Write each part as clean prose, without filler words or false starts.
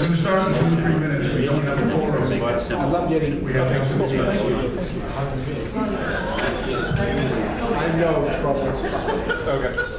going to start in 2 or 3 minutes. We don't have a quorum, but I love getting. we have things to discuss. I know trouble's coming. Okay.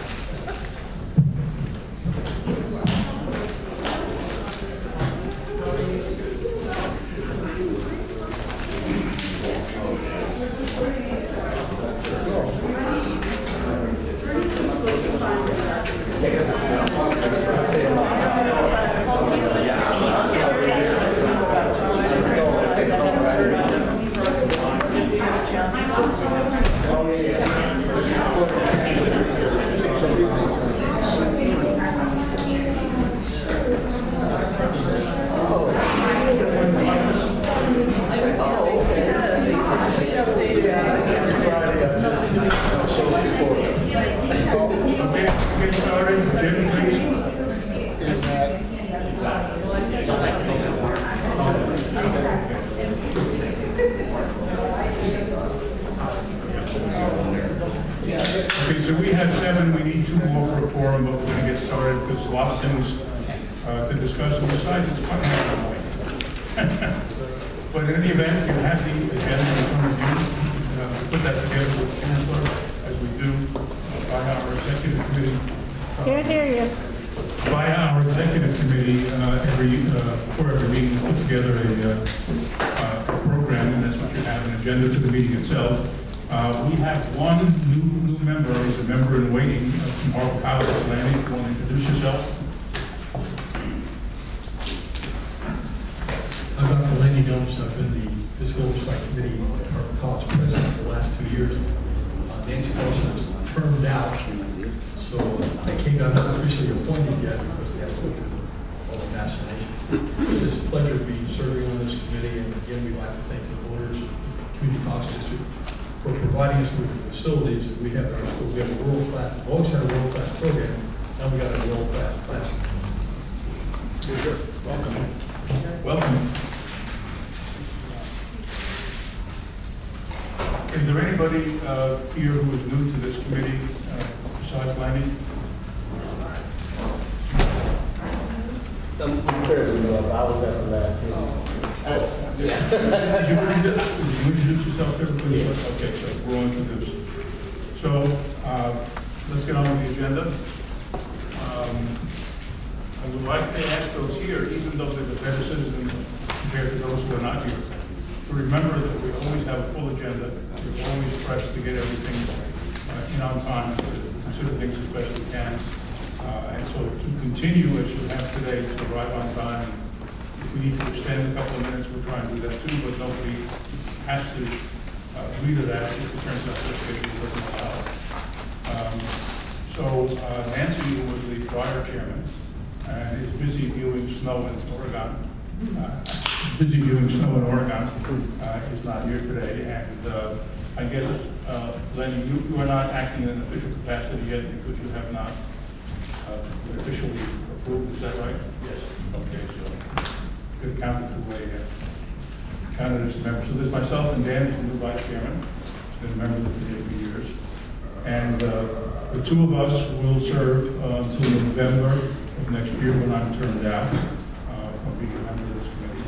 Okay, so we have 7. We need 2 more for a quorum, but we're going to get started because there's a lot of things to discuss. And besides, it's quite annoying. But in any event, you have the agenda in front of you. We put that together with the chancellor, as we do by our executive committee. Can't hear you. By our executive committee, for every meeting, put together a program, and that's what you have, an agenda to the meeting itself. We have one new member, who's a member in waiting from Marble College. Lanny, if you want to introduce yourself? I'm Dr. Lanny Jones. I've been the Fiscal Oversight Committee at Marble College president for the last 2 years. Nancy Carlson was termed out, so I'm not officially appointed yet because they have to go through all the machinations. It's a pleasure to be serving on this committee, and again, we'd like to thank the voters of the Community College District for providing us with the facilities that we have in our school. We have a world-class, we've always had a world-class program, now we got a world-class classroom. Welcome. Welcome. Is there anybody here who is new to this committee besides Lanny? I'm fairly new. I was at the last meeting. Did you introduce yourself there? Yes. Okay, so we're on introduced. So let's get on with the agenda. I would like to ask those here, even though they're the better citizens compared to those who are not here, to remember that we always have a full agenda. We're always pressed to get everything in on time, to consider things as best we can. And so to continue as you have today, to arrive on time. If we need to extend a couple of minutes, we'll try and do that too, but nobody has to agree to that if it turns out the schedule doesn't allow it. Nancy, who was the prior chairman, and is busy viewing snow in Oregon, is not here today. And I guess, Lenny, you are not acting in an official capacity yet because you have not been officially approved, is that right? Yes. Okay, so could count it counted as a member. So there's myself and Dan is the new vice chairman. He's been a member of the committee for years. And the 2 of us will serve until November of next year when I'm turned out. I'll be a member of this committee.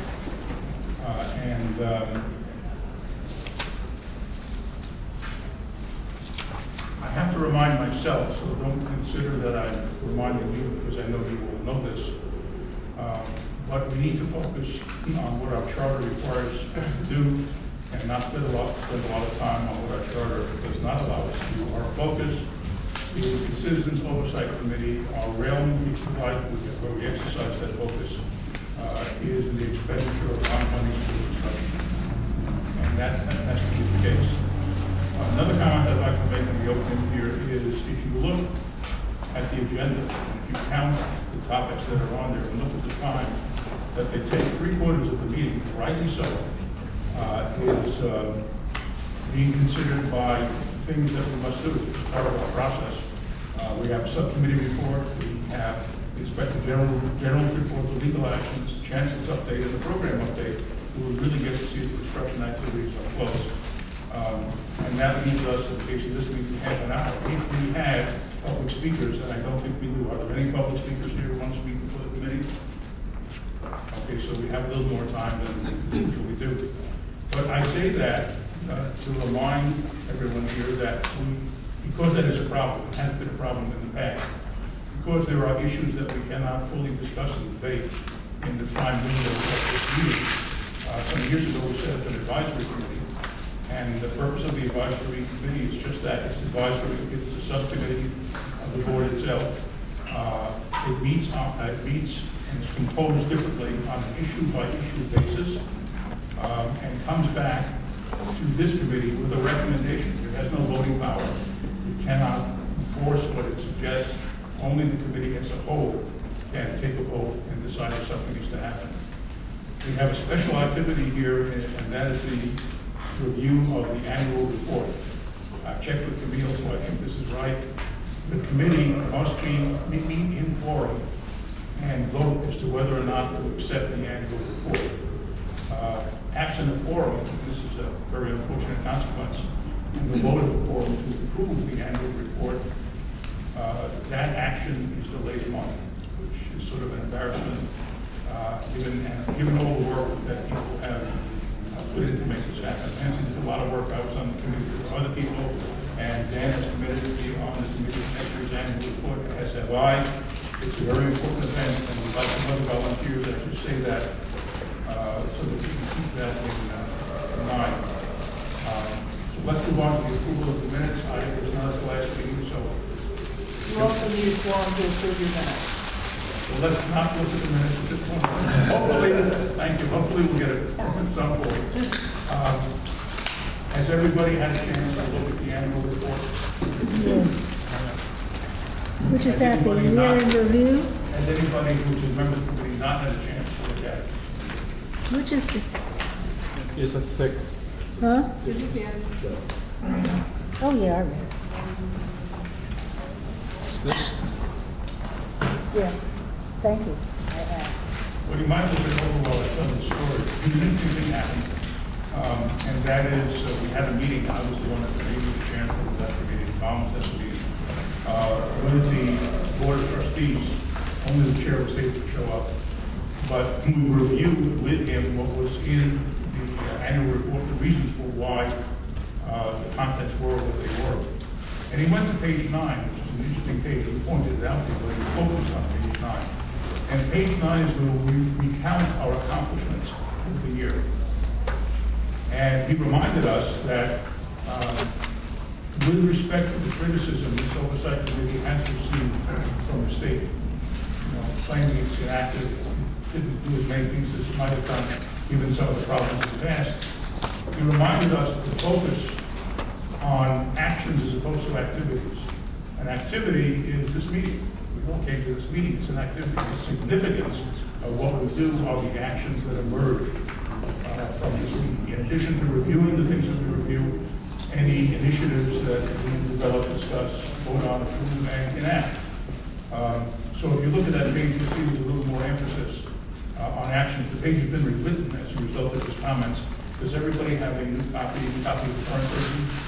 I have to remind myself, so don't consider that I'm reminding you because I know you will know this. But we need to focus on what our charter requires us to do and not spend a lot of time on what our charter does not allow us to do. Our focus is the Citizens Oversight Committee. Our realm where we exercise that focus is in the expenditure of town monies for construction. And that has to be the case. Another comment I'd like to make in the opening here is if you look at the agenda, if you count the topics that are on there and look at the time that they take, 3/4 of the meeting, rightly so, is being considered by things that we must do as part of our process. We have a subcommittee report, we have the Inspector General's report, the legal actions, Chancellor's update, and the program update. We will really get to see the construction activities up close. And that leaves us, in the case of this meeting, half an hour. If we had public speakers, and I don't think we do. Are there any public speakers here who want to speak before the committee? so we have a little more time than we usually do. But I say that to remind everyone here that because that is a problem, it has been a problem in the past, because there are issues that we cannot fully discuss and debate in the time window of this meeting. Some years ago, we set up an advisory committee, and the purpose of the advisory committee is just that. It's advisory, it's a subcommittee of the board itself. It meets and is composed differently on an issue-by-issue basis, and comes back to this committee with a recommendation. It has no voting power. It cannot enforce what it suggests. Only the committee as a whole can take a vote and decide if something needs to happen. We have a special activity here, and that is the review of the annual report. I've checked with Camille, so I think this is right. The committee must meet in quorum and vote as to whether or not to accept the annual report. Absent a quorum, this is a very unfortunate consequence, and the vote of the quorum to approve the annual report, that action is delayed a month, which is sort of an embarrassment, given all the work that people have put in to make this happen. Nancy did a lot of work. I was on the committee with other people, and Dan has committed to be on the committee for next year's annual report, as have I. It's a very important event, and we'd like some other volunteers that just say that, so that we can keep that in mind. So let's move on to the approval of the minutes. I was not at the last meeting, so. You also need a quorum to approve your minutes. So let's not look at the minutes at this point. Hopefully, thank you, hopefully we'll get a quorum at some point. Has everybody had a chance to look at the annual report? Which is that, the year in review? Has anybody who's a member of the committee not had a chance to look at it? Which is this? It's a thick. Huh? This is the end. Oh, yeah, I read it. This? Yeah, thank you. I have. Well, you might have looked it over while I tell the story. The interesting thing happened, and that is we had a meeting. I was the one that gave you the chance to that meeting. Tom was at the meeting with the board of trustees. Only the chair was able to show up, but we reviewed with him what was in the annual report, the reasons for why the contents were what they were. And he went to page 9, which is an interesting page. He pointed it out to me, but he focused on page 9. And page 9 is where we recount our accomplishments over the year. And he reminded us that with respect to the criticism this oversight committee has received from the state, claiming it's inactive, didn't do as many things as it might have done, given some of the problems in the past, he reminded us to focus on actions as opposed to activities. An activity is this meeting. We all came to this meeting. It's an activity. The significance of what we do are the actions that emerge from this meeting. In addition to reviewing the things that we review, any initiatives that we develop, discuss, vote on, approve, and enact. So if you look at that page, you see there's a little more emphasis on actions. The page has been rewritten as a result of his comments. Does everybody have a new copy of the current version?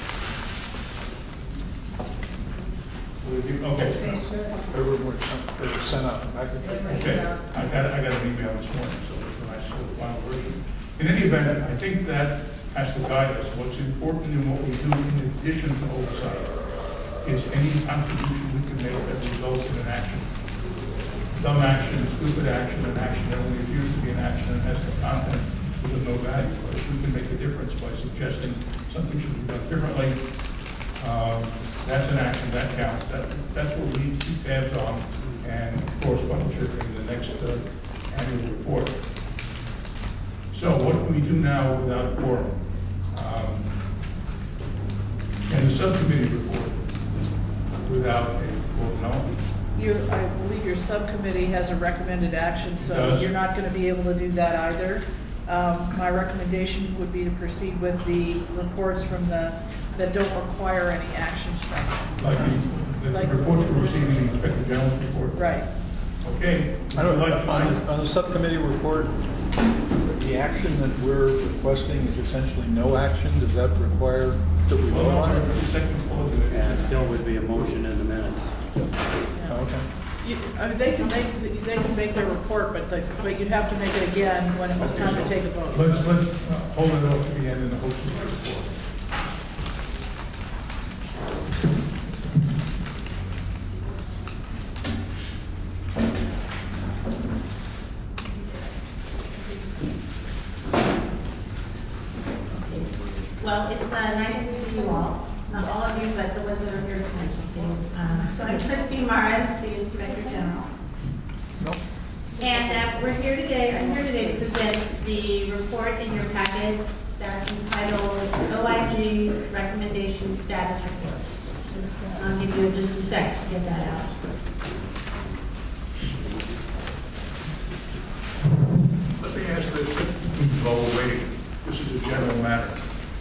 Okay. They were sent out. Okay. I got an email this morning, so it's when I saw the final version. In any event, I think that has to guide us. What's important in what we do in addition to oversight is any contribution we can make that results in an action. Dumb action, stupid action, an action that only appears to be an action and has no content with no value. But if we can make a difference by suggesting something should be done differently, that's an action that counts. That's what we need to keep tabs on, and of course, publish it in the next annual report. So what can we do now without a quorum? And the subcommittee report without a quorum, no? I believe your subcommittee has a recommended action, so Does. you're not going to be able to do that either. My recommendation would be to proceed with the reports from that don't require any action section. Like the reports we're receiving, the Inspector General's report? Right. Okay. I don't know, on the subcommittee report, the action that we're requesting is essentially no action. Does that require that we vote on it? The second clause of it. And it still would be a motion in the minutes. Okay. They can make their report, but you'd have to make it again when it was time to take a vote. Let's hold it off to the end in the hopes of a report. Well, it's nice to see you all. Not all of you, but the ones that are here, it's nice to see you. So I'm Christine Mares, the Inspector General. And we're here today, I'm here today to present the report in your packet that's entitled OIG Recommendation Status Report. I'll give you just a sec to get that out. Let me ask this while we're waiting. This is a general matter.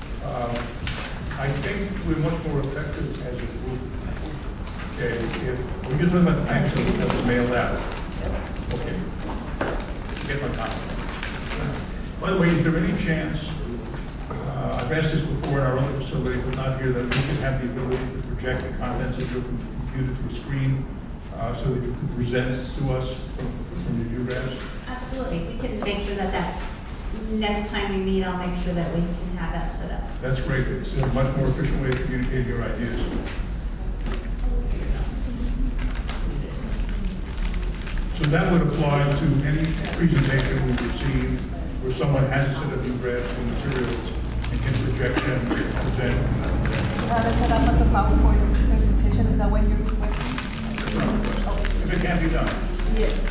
I think we're much more effective as a group. Okay, if we're talking about the action that was mailed out. Okay. Get my comments. By the way, is there any chance, I've asked this before in our other facility, but not here, that we can have the ability to project the contents of your computer to a screen so that you can present to us from your view graphs? Absolutely. We can make sure that next time we meet, I'll make sure that we can have that set up. That's great. It's a much more efficient way of communicating your ideas. So that would apply to any presentation we receive where someone has a set of view graphs and materials and can project them and present. Set up as a PowerPoint presentation, is that what you're requesting? If it can be done. Yes.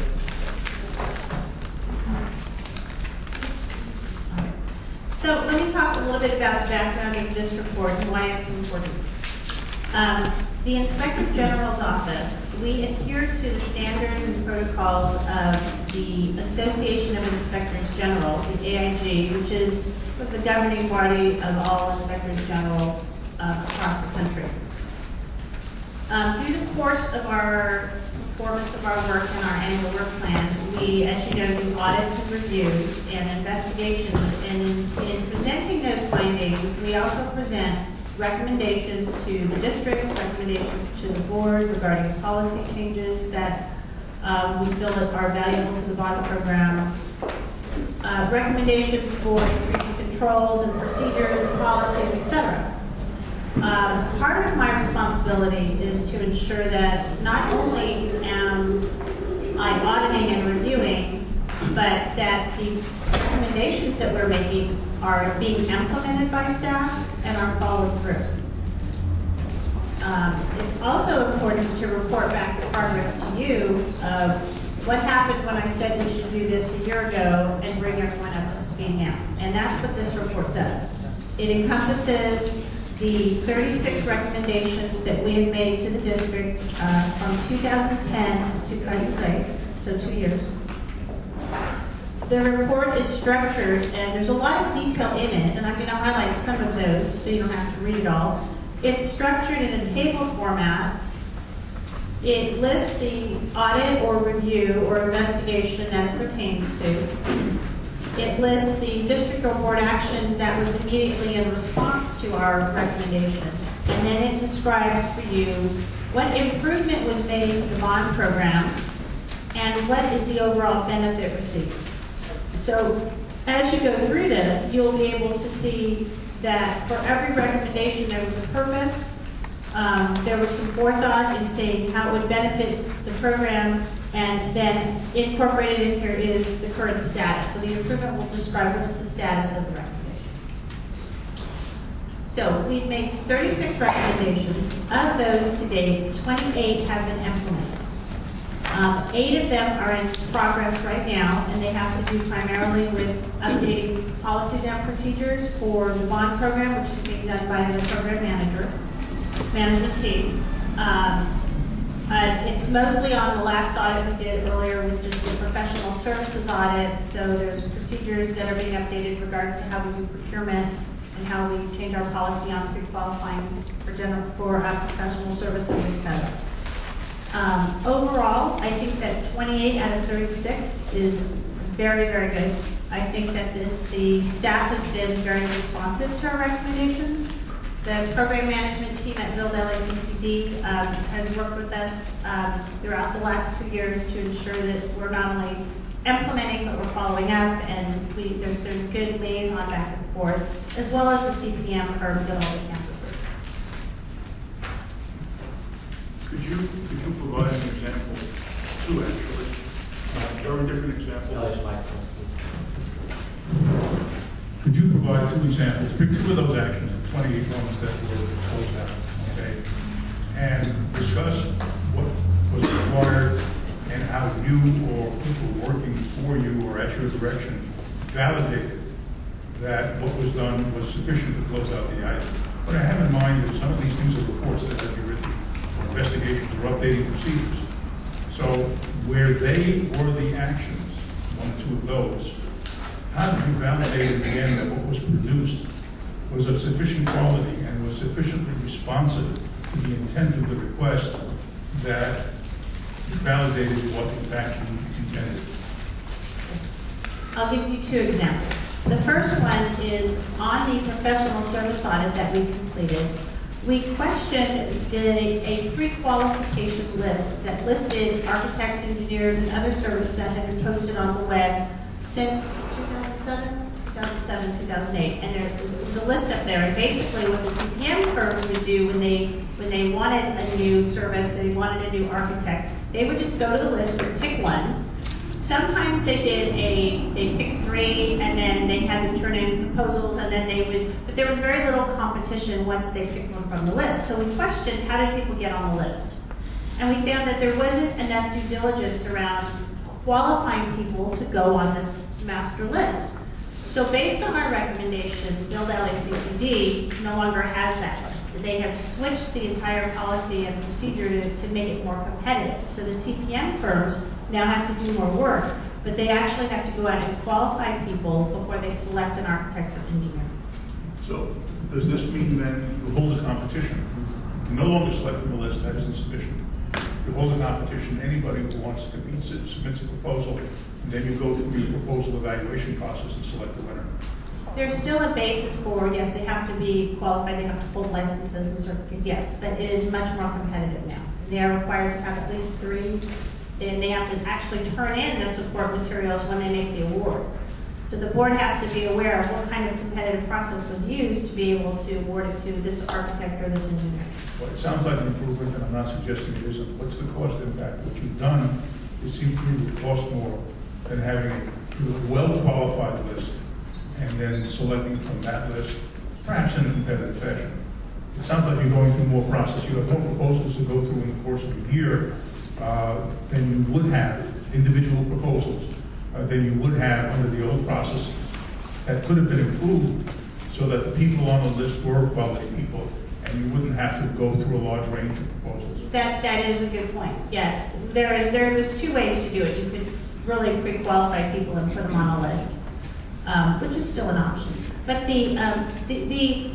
So let me talk a little bit about the background of this report and why it's important. The Inspector General's Office, we adhere to the standards and protocols of the Association of Inspectors General, the AIG, which is the governing body of all Inspectors General across the country. Through the course of our performance of our work and our annual work plan, we, as you know, do audits and reviews and investigations, and in presenting those findings, we also present recommendations to the district, recommendations to the board regarding policy changes that we feel that are valuable to the bond program, recommendations for increasing controls and procedures and policies, etc. Part of my responsibility is to ensure that not only am I auditing and reviewing, but that the recommendations that we're making are being implemented by staff and are followed through. It's also important to report back the progress to you of what happened when I said we should do this a year ago and bring everyone up to speed now. And that's what this report does. It encompasses the 36 recommendations that we have made to the district from 2010 to present day, so 2 years. The report is structured, and there's a lot of detail in it, and I'm going to highlight some of those so you don't have to read it all. It's structured in a table format. It lists the audit or review or investigation that it pertains to. It lists the district or board action that was immediately in response to our recommendation. And then it describes for you what improvement was made to the bond program and what is the overall benefit received. So as you go through this, you'll be able to see that for every recommendation there was a purpose. There was some forethought in saying how it would benefit the program, and then incorporated in here is the current status. So the improvement will describe what's the status of the recommendation. So we've made 36 recommendations. Of those to date, 28 have been implemented. 8 of them are in progress right now, and they have to do primarily with updating policies and procedures for the bond program, which is being done by the program management team. It's mostly on the last audit we did earlier, which is the professional services audit. So there's procedures that are being updated in regards to how we do procurement and how we change our policy on pre-qualifying for professional services, etc. Overall, I think that 28 out of 36 is very, very good. I think that the staff has been very responsive to our recommendations. The program management team at Build LACCD has worked with us throughout the last 2 years to ensure that we're not only implementing, but we're following up, and there's good liaison back and forth, as well as the CPM firms at all the campuses. Could you provide an example, two actually, very different examples? Could you provide two examples, pick two of those actions, the 28 ones that were closed out, okay? And discuss what was required and how you or people working for you or at your direction validated that what was done was sufficient to close out the item. What I have in mind is some of these things are reports that have been written, or investigations or updating procedures. So where they were the actions, one or two of those, how did you validate in the end that what was produced was of sufficient quality and was sufficiently responsive to the intent of the request that validated what in fact you intended? I'll give you two examples. The first one is on the professional service audit that we completed. We questioned a pre-qualification list that listed architects, engineers, and other services that had been posted on the web since 2007, 2008. And there was a list up there, and basically what the CPM firms would do when they wanted a new service, they wanted a new architect, they would just go to the list and pick one. Sometimes they picked three, and then they had them turn in proposals, and then but there was very little competition once they picked one from the list. So we questioned, how did people get on the list? And we found that there wasn't enough due diligence around qualifying people to go on this master list. So based on our recommendation, Build LACCD no longer has that list. They have switched the entire policy and procedure to make it more competitive. So the CPM firms now have to do more work, but they actually have to go out and qualify people before they select an architect or engineer. So does this mean then you hold a competition? You can no longer select from the list, that isn't sufficient. You hold a competition, anybody who wants to compete submits a proposal, and then you go through your proposal evaluation process and select the winner. There's still a basis for, yes, they have to be qualified, they have to hold licenses and certificates, yes, but it is much more competitive now. They are required to have at least 3, and they have to actually turn in the support materials when they make the award. So the board has to be aware of what kind of competitive process was used to be able to award it to this architect or this engineer. Well, it sounds like an improvement, and I'm not suggesting it isn't. What's the cost impact? What you've done, it seems to me would cost more than having a well-qualified list and then selecting from that list, perhaps in a competitive fashion. It sounds like you're going through more process. You have more proposals to go through in the course of a year than you would have, individual proposals, than you would have under the old process that could have been improved so that the people on the list were quality people and you wouldn't have to go through a large range of proposals. That is a good point, yes. There was 2 ways to do it. You could really pre-qualify people and put them on a list, which is still an option. But the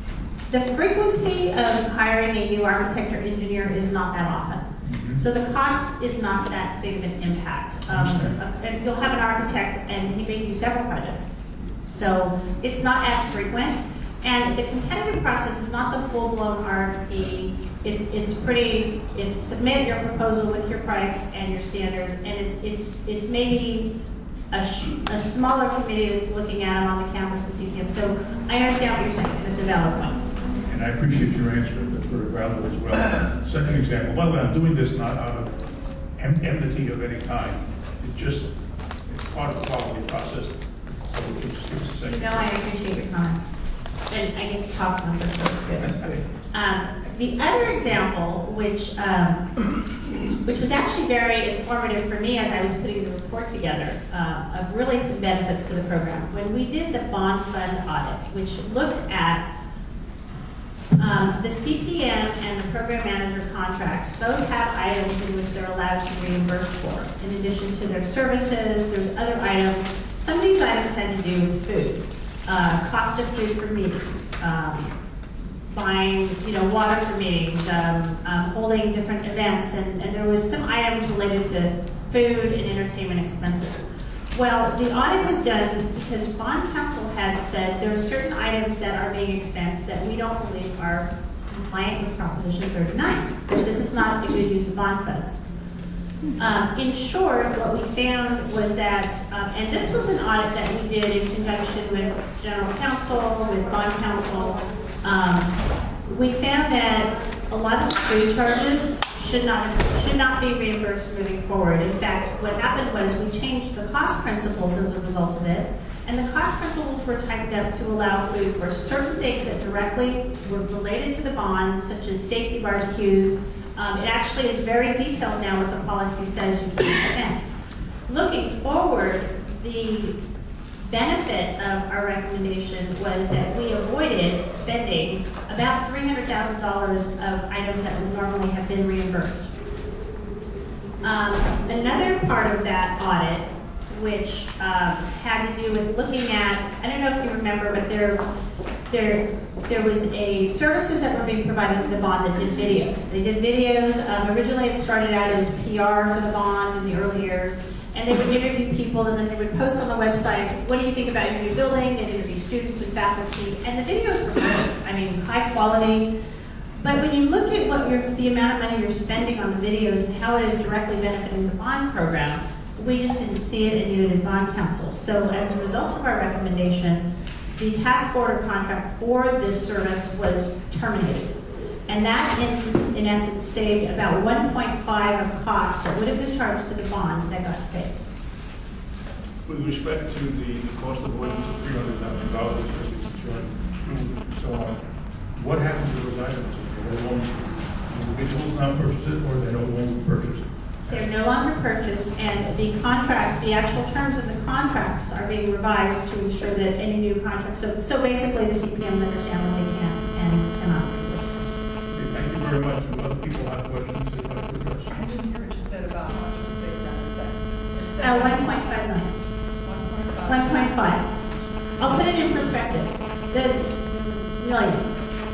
frequency of hiring a new architect or engineer is not that often. So the cost is not that big of an impact. And you'll have an architect and he may do several projects. So it's not as frequent. And the competitive process is not the full-blown RFP. It's submit your proposal with your price and your standards, and it's maybe a smaller committee that's looking at them on the campus and CPM. So I understand what you're saying, and it's a valid point. And I appreciate your answer, that's very valid as well. Second example, by the way, I'm doing this not out of enmity of any kind. It's part of the quality process. So we can just give us a second. You know, I appreciate your comments. And I get to talk numbers, so it's good. The other example, which was actually very informative for me as I was putting the report together, of really some benefits to the program. When we did the bond fund audit, which looked at the CPM and the program manager contracts, both have items in which they're allowed to reimburse for. In addition to their services, there's other items. Some of these items had to do with food. Cost of food for meetings, buying, water for meetings, holding different events, and there was some items related to food and entertainment expenses. Well, the audit was done because bond counsel had said there are certain items that are being expensed that we don't believe are compliant with Proposition 39. That this is not a good use of bond funds. In short, what we found was that, and this was an audit that we did in conjunction with general counsel, with bond counsel, we found that a lot of the food charges should not be reimbursed moving forward. In fact, what happened was we changed the cost principles as a result of it, and the cost principles were tightened up to allow food for certain things that directly were related to the bond, such as safety barbecues. It actually is very detailed now what the policy says you can expense. Looking forward, the benefit of our recommendation was that we avoided spending about $300,000 of items that would normally have been reimbursed. Another part of that audit, which had to do with looking at, I don't know if you remember, but there was a services that were being provided to the bond that did videos. They did videos. Originally it started out as PR for the bond in the early years, and they would interview people, and then they would post on the website, what do you think about your new building? They'd interview students and faculty, and the videos were good. I mean, high quality. But when you look at the amount of money you're spending on the videos and how it is directly benefiting the bond program, we just didn't see it, and neither did bond counsel. So as a result of our recommendation, the task order contract for this service was terminated. And that, in essence, saved about 1.5 of costs that would have been charged to the bond that got saved. With respect to the cost avoidance of $300,000 for the insurance and so on, what happens to those items? Individuals now purchase it, or they no longer purchase it? They're no longer purchased, and the contract, the actual terms of the contracts are being revised to ensure that any new contract, so basically the CPMs understand what they can and cannot reimburse. Okay, thank you very much. Do other people have questions they'd like to address? I didn't hear what you said about how much was saved on the second. 1.5 million. 1.5. 1.5. I'll put it in perspective. The million.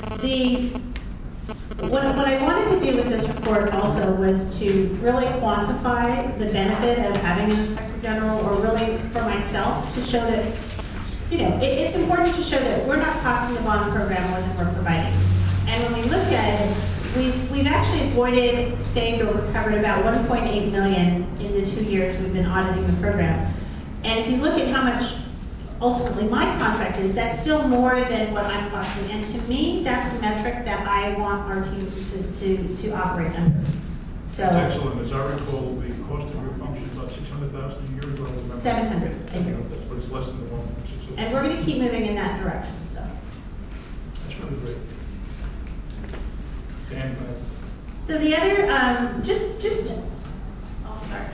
What I wanted to do with this report also was to really quantify the benefit of having an inspector general, or really for myself to show that, you know, it's important to show that we're not costing the bond program more than we're providing. And when we looked at it, we've actually avoided, saved, or recovered about $1.8 million in the 2 years we've been auditing the program. And if you look at how much ultimately my contract is, that's still more than what I'm costing. And to me, that's a metric that I want our team to operate under. So That's excellent. As I recall, the cost of your function is about $600,000 a year. Is what I remember. 700 a year. That's, but it's less than the 1.6. And we're going to keep moving in that direction, so. That's really great. Dan, go ahead. So the other, oh, sorry.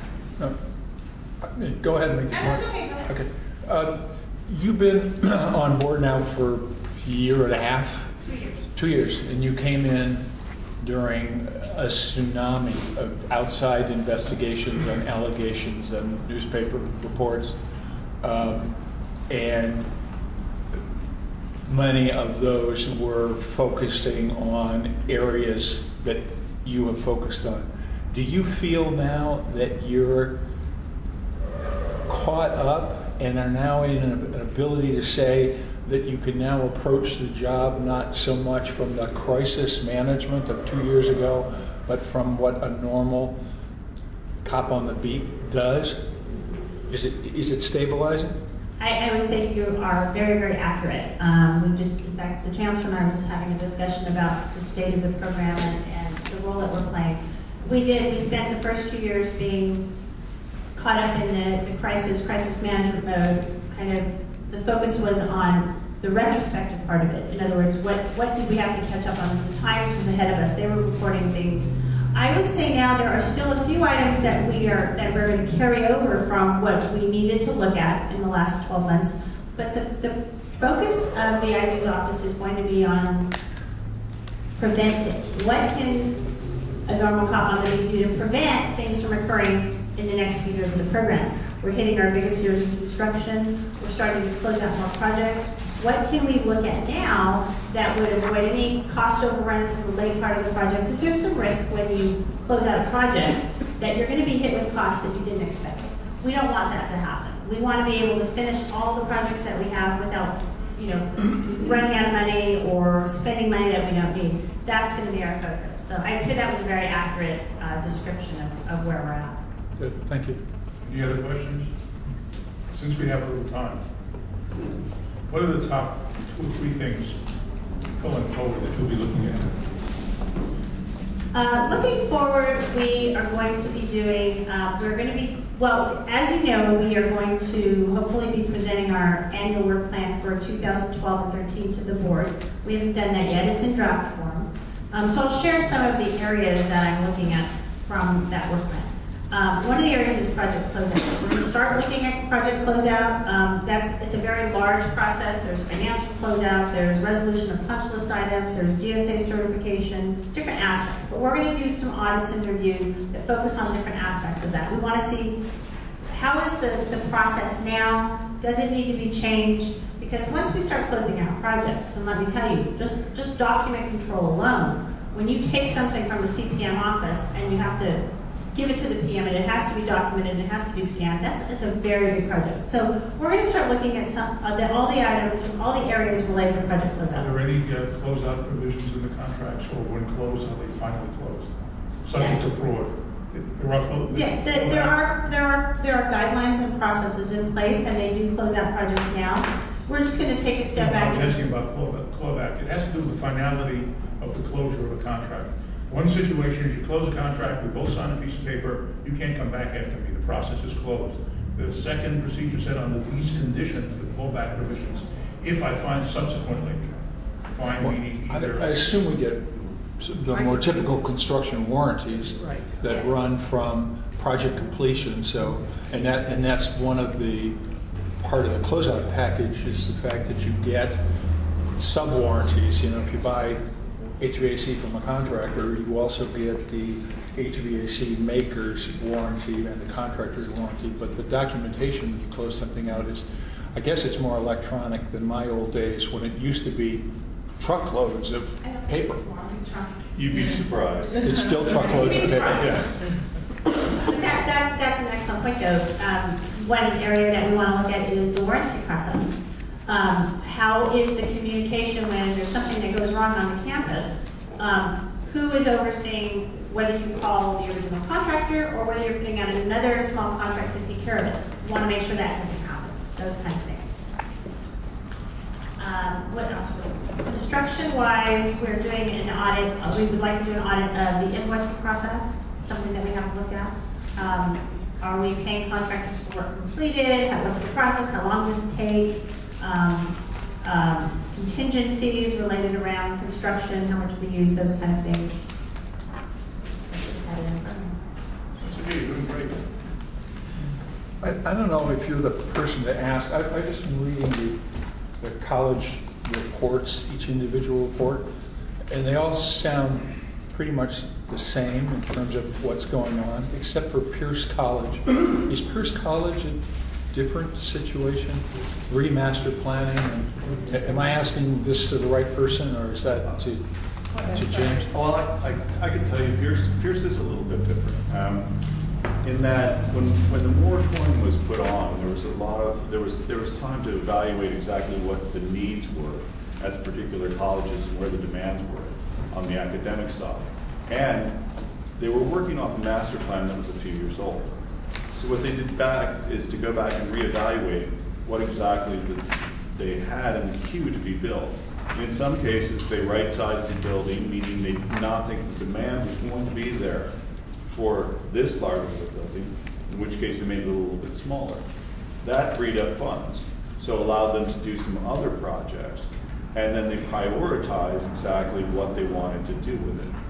Go ahead and make your That's point. okay, go ahead. Okay. You've been on board now for a year and a half? 2 years. 2 years, and you came in during a tsunami of outside investigations and allegations and newspaper reports, and many of those were focusing on areas that you have focused on. Do you feel now that you're caught up and are now in an ability to say that you can now approach the job not so much from the crisis management of 2 years ago, but from what a normal cop on the beat does? Is it stabilizing? I would say you are very, very accurate. In fact, the chancellor and I were just having a discussion about the state of the program and the role that we're playing. We spent the first 2 years being caught up in the crisis management mode. Kind of the focus was on the retrospective part of it. In other words, what did we have to catch up on? The time was ahead of us. They were reporting things. I would say now there are still a few items that we're going to carry over from what we needed to look at in the last 12 months. But the focus of the IG's office is going to be on preventing. What can a normal cop on the beat do to prevent things from occurring in the next few years of the program? We're hitting our biggest years of construction. We're starting to close out more projects. What can we look at now that would avoid any cost overruns in the late part of the project? Because there's some risk when you close out a project that you're going to be hit with costs that you didn't expect. We don't want that to happen. We want to be able to finish all the projects that we have without, running out of money or spending money that we don't need. That's going to be our focus. So I'd say that was a very accurate description of where we're at. Good, thank you. Any other questions? Since we have a little time, what are the top 2 or 3 things going forward that you'll be looking at? Looking forward, we are going to be doing, as you know, we are going to hopefully be presenting our annual work plan for 2012 and 13 to the board. We haven't done that yet. It's in draft form. So I'll share some of the areas that I'm looking at from that work plan. One of the areas is project closeout. We're going to start looking at project closeout. It's a very large process. There's financial closeout, there's resolution of punch list items, there's DSA certification, different aspects. But we're going to do some audits and reviews that focus on different aspects of that. We want to see how is the process now? Does it need to be changed? Because once we start closing out projects, and let me tell you, just document control alone, when you take something from the CPM office and you have to give it to the PM, and it has to be documented, and it has to be scanned. It's a very big project. So we're going to start looking at all the items, all the areas related to project Are closeout. there any closeout provisions in the contracts, or when closed, are they finally closed? Subject Yes. to fraud. There are Yes, there are guidelines and processes in place, and they do close out projects now. We're just going to take a step I back. was asking about clawback. It has to do with the finality of the closure of a contract. One situation is you close a contract, we both sign a piece of paper, you can't come back after me, the process is closed. The second procedure said under these conditions, the clawback provisions, if I find subsequently, find me I either. assume we get the more typical construction warranties Right. that Yes. run from project completion. So, and that's one of the part of the closeout package is the fact that you get sub-warranties. If you buy HVAC from a contractor, you also get the HVAC maker's warranty and the contractor's warranty. But the documentation when you close something out is, I guess it's more electronic than my old days when it used to be truckloads of I don't think paper. it's more electronic. You'd be surprised. It's still truckloads of paper. Yeah. But that's an excellent point, though. One area that we want to look at is the warranty process. How is the communication when there's something that goes wrong on the campus? Who is overseeing whether you call the original contractor or whether you're putting out another small contract to take care of it? We want to make sure that doesn't happen, those kind of things. What else? Construction-wise, we're doing an audit. We would like to do an audit of the invoicing process. It's something that we have to look at. Are we paying contractors for work completed? What's the process? How long does it take? Contingencies related around construction, how much we use, those kind of things. That's okay, you're doing great. I don't know if you're the person to ask. I've just been reading the college reports, each individual report, and they all sound pretty much the same in terms of what's going on, except for Pierce College. Is Pierce College a different situation? Remaster planning? And am I asking this to the right person, or is that to James? Well, I can tell you, Pierce is a little bit different. In that, when the moratorium was put on, there was time to evaluate exactly what the needs were at the particular colleges and where the demands were on the academic side. And they were working off a master plan that was a few years old. So what they did back is to go back and reevaluate what exactly they had in the queue to be built. In some cases, they right-sized the building, meaning they did not think the demand was going to be there for this large of a building, in which case they made it a little bit smaller. That freed up funds, so allowed them to do some other projects, and then they prioritized exactly what they wanted to do with it.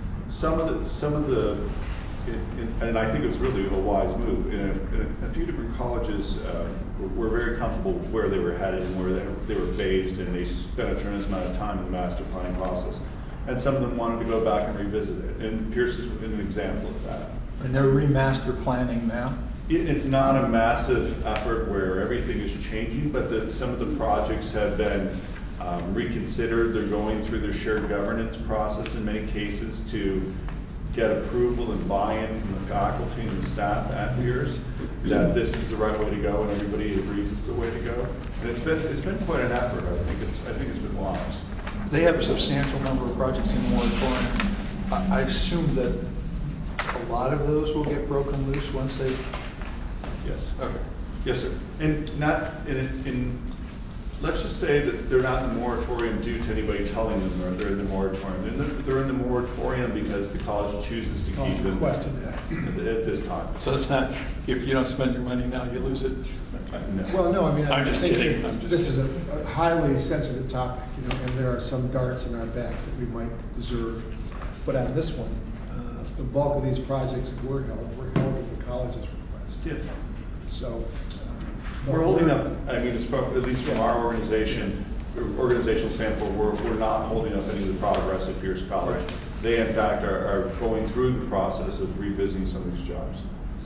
And I think it was really a wise move. In a few different colleges were very comfortable with where they were headed and where they were phased, and they spent a tremendous amount of time in the master planning process. And some of them wanted to go back and revisit it. And Pierce is an example of that. And they're remaster planning now? It's not a massive effort where everything is changing, but some of the projects have been reconsidered. They're going through their shared governance process in many cases to get approval and buy-in from the faculty and the staff at Pierce that this is the right way to go, and everybody agrees it's the way to go. And it's been quite an effort. I think it's been wise. They have a substantial number of projects in moratorium. I assume that a lot of those will get broken loose once they. Yes. Okay. Yes, sir. And let's just say that they're not in the moratorium due to anybody telling them they're in the moratorium. They're in the moratorium because the college chooses to keep them at this time. So it's not, if you don't spend your money now, you lose it. No. Well, no, I mean, I'm I just think kidding. that I'm just this is kidding. a highly sensitive topic, and there are some darts in our backs that we might deserve. But on this one, the bulk of these projects that were held at the college's request. Yeah. So. We're holding up, I mean, at least from our organizational standpoint, we're not holding up any of the progress at Pierce College. Right. They, in fact, are going through the process of revisiting some of these jobs.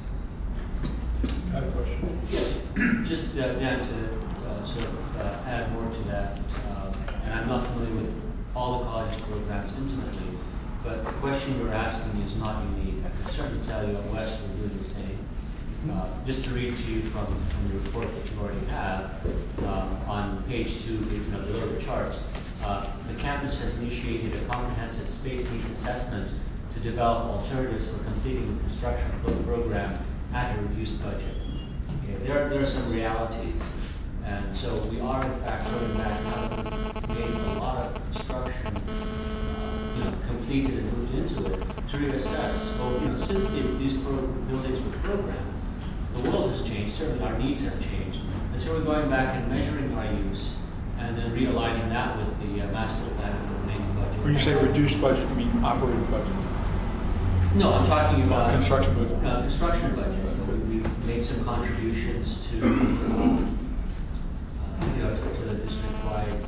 I had a question. Just Dan, to sort of add more to that, and I'm not familiar with all the college's programs intimately, but the question you're asking is not unique. I can certainly tell you at West we're doing the same. Just to read to you from the report that you already have, on page 2, below the charts, the campus has initiated a comprehensive space needs assessment to develop alternatives for completing the construction program at a reduced budget. Okay, there are some realities, and so we are in fact going back now, made a lot of construction completed and moved into it to reassess. Well, since these buildings were programmed, the world has changed, certainly our needs have changed. And so we're going back and measuring our use and then realigning that with the master plan and the remaining budget. When you say reduced budget, you mean operating budget? No, I'm talking about Construction budget. Construction budget. We made some contributions to, to the district-wide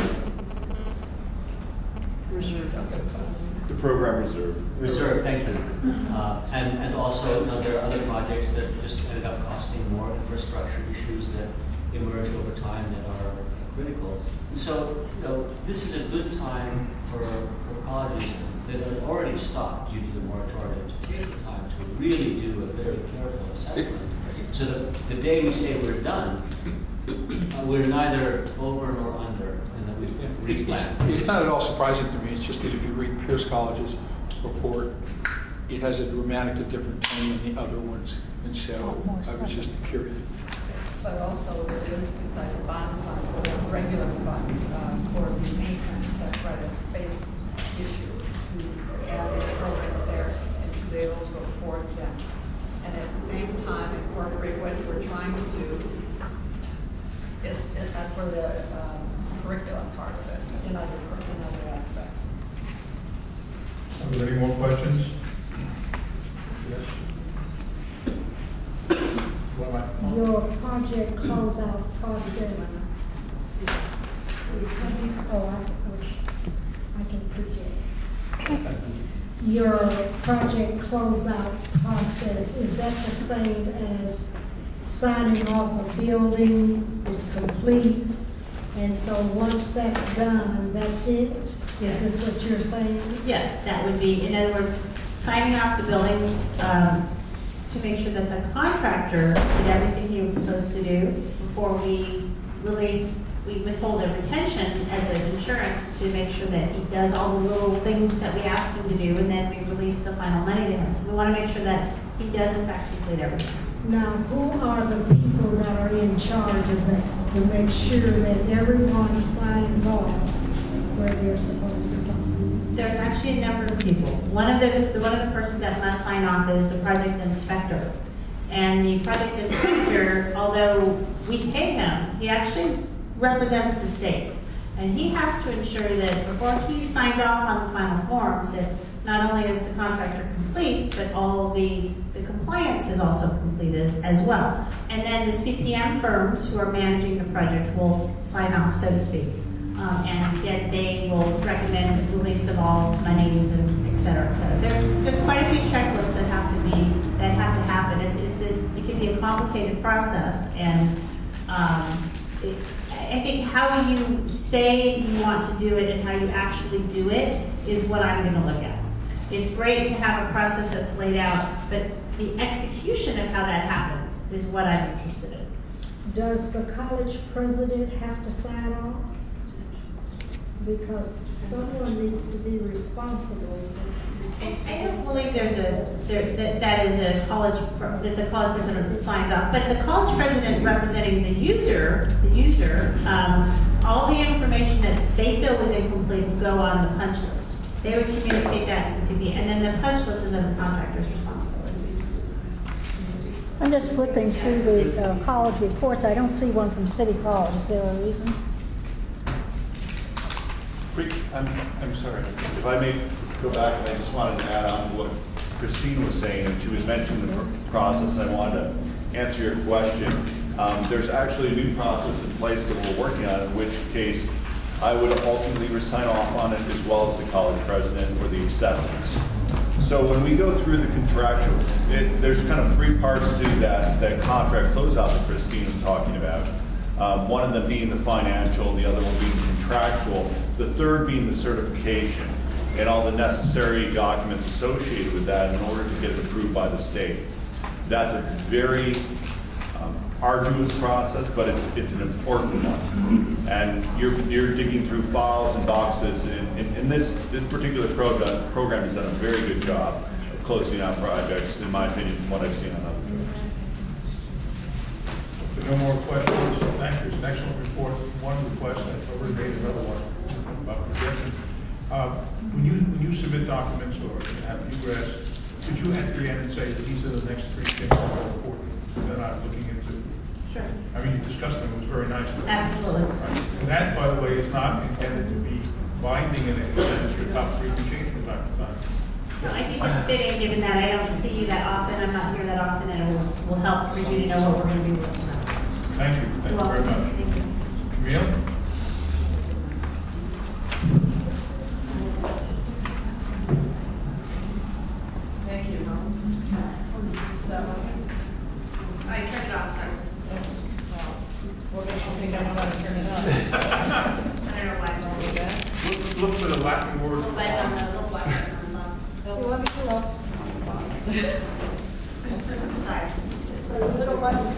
Reserve. The program reserve. Thank you. And also, there are other projects that just ended up costing more, infrastructure issues that emerge over time that are critical. And so, this is a good time for colleges that have already stopped due to the moratorium to take the time to really do a very careful assessment. So that the day we say we're done, we're neither over nor under, and that we've replan. It's not at all surprising to me. It's just that if you read Pierce College's report, it has a dramatically different tone than the other ones. And so I was just curious. But also there is beside the bond fund, there are regular funds for the maintenance, that's right, a space issue to add the programs there and to be able to afford them. And at the same time incorporate what we're trying to do is for the curriculum part of it in other aspects. Are there any more questions? Yes. Your project closeout process. Oh, I can project. Your project closeout process, is that the same as signing off a building is complete? And so once that's done, that's it? Yes. Is this what you're saying? Yes, that would be, in other words, signing off the building to make sure that the contractor did everything he was supposed to do before we withhold a retention as an insurance to make sure that he does all the little things that we ask him to do, and then we release the final money to him. So we want to make sure that he does in fact complete everything. Now, who are the people that are in charge of that to make sure that everyone signs off where they're supposed to sign? There's actually a number of people. One of the persons that must sign off is the project inspector. And the project inspector, although we pay him, he actually represents the state. And he has to ensure that before he signs off on the final forms, that not only is the contractor complete, but all the compliance is also completed as well. And then the CPM firms who are managing the projects will sign off, so to speak. And then they will recommend release of all monies and et cetera, et cetera. There's quite a few checklists that have to happen. It can be a complicated process, and I think how you say you want to do it and how you actually do it is what I'm going to look at. It's great to have a process that's laid out, but the execution of how that happens is what I'm interested in. Does the college president have to sign off? Because someone needs to be responsible. I don't believe that is a college, that the college president signs off, but the college president representing the user, all the information that they feel was incomplete would go on the punch list. They would communicate that to the CPA, and then the punch list is on the contractor's responsibility. I'm just flipping through the college reports. I don't see one from City College. Is there a reason? I'm sorry, if I may go back, and I just wanted to add on to what Christine was saying, and she was mentioning the process. I wanted to answer your question. There's actually a new process in place that we're working on, in which case I would ultimately sign off on it as well as the college president for the acceptance. So when we go through the contractual, there's kind of three parts to that contract closeout that Christine was talking about. One of them being the financial, the other one being contractual, the third being the certification and all the necessary documents associated with that in order to get it approved by the state. That's a very arduous process, but it's an important one. And you're digging through files and boxes, and this particular program has done a very good job of closing out projects, in my opinion, from what I've seen on other jobs. If there are no more questions, thank you. It's an excellent report. One request, I've already made another one about projections. When you submit documents or have egress, could you at the end say that these are the next three things that are important that I'm looking into? Sure. I mean, you discussed them, it was very nice. Absolutely. Right. And that, by the way, is not intended to be binding in any sense. Your top three can change from time to time. No, I think it's fitting, given that I don't see you that often, I'm not here that often, and it will help for you to know what we're going to be working on. Thank you. Thank you very much. Thank you. Camille? Thank you. I turned it off, sorry. What makes you think I know how to turn it on? I don't know why. Look for the Latin word. Little button on the little button on You want me to look? the side. Little button.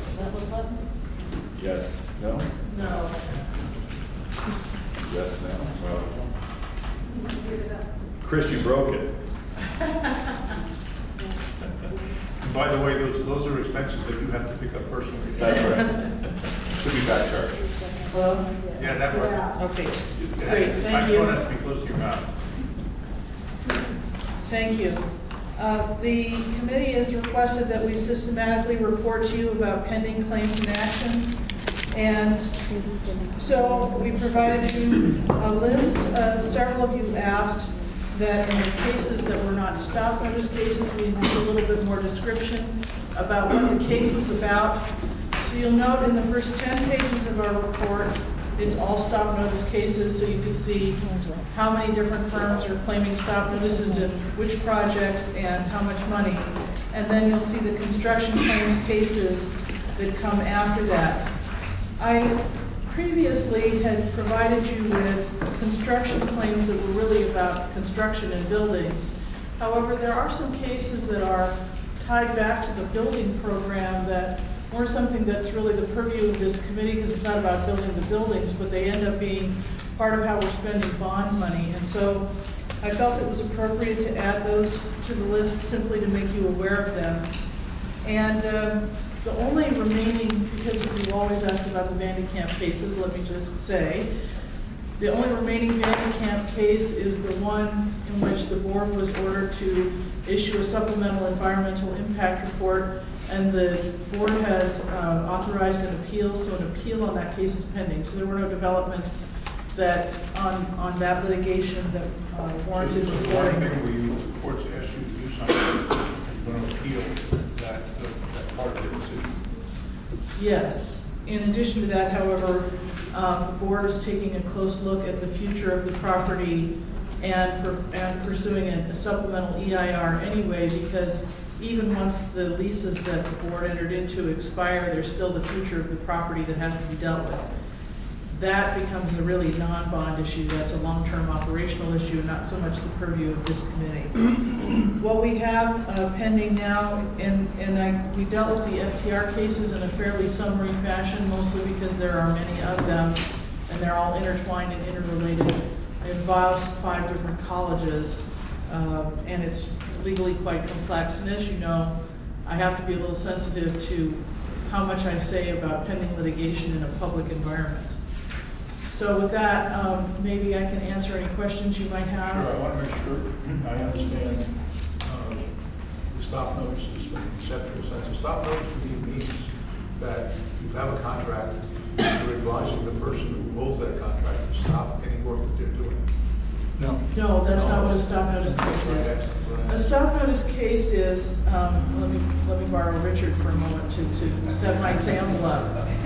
Yes, no? No. Yes, no? Well, Chris, you broke it. And by the way, those are expenses that you have to pick up personally. That's right. Should be back charged. Well, Yeah, that works. okay. Great, thank you. Microphone has to be close to your mouth. Thank you. The committee has requested that we systematically report to you about pending claims and actions. And so we provided you a list. Several of you asked that in the cases that were not stop notice cases, we include a little bit more description about what the case was about. So you'll note in the first 10 pages of our report, it's all stop notice cases, so you can see how many different firms are claiming stop notices in which projects and how much money. And then you'll see the construction claims cases that come after that. I previously had provided you with construction claims that were really about construction and buildings. However, there are some cases that are tied back to the building program that weren't something that's really the purview of this committee, because it's not about building the buildings, but they end up being part of how we're spending bond money. And so I felt it was appropriate to add those to the list simply to make you aware of them. And the only remaining, because you always ask about the Vandekamp cases, let me just say, the only remaining Vandekamp case is the one in which the board was ordered to issue a supplemental environmental impact report, and the board has authorized an appeal, so an appeal on that case is pending. So there were no developments that on that litigation that warranted So the reporting. one thing where you, the courts ask you to do something, you're going to appeal that part of the decision. Yes. In addition to that, however, the board is taking a close look at the future of the property and pursuing a supplemental EIR anyway, because even once the leases that the board entered into expire, there's still the future of the property that has to be dealt with. that becomes a really non-bond issue. That's a long-term operational issue, not so much the purview of this committee. What we have pending now, we dealt with the FTR cases in a fairly summary fashion, mostly because there are many of them, and they're all intertwined and interrelated. It involves 5 different colleges, and it's legally quite complex. And as you know, I have to be a little sensitive to how much I say about pending litigation in a public environment. So with that, maybe I can answer any questions you might have. Sure, I want to make sure I understand the stop notices in the conceptual sense. A stop notice for me means that you have a contract, you're advising the person who holds that contract to stop any work that they're doing. No. No, that's not what a stop notice case is. A stop notice case is, let me borrow Richard for a moment to set my example up.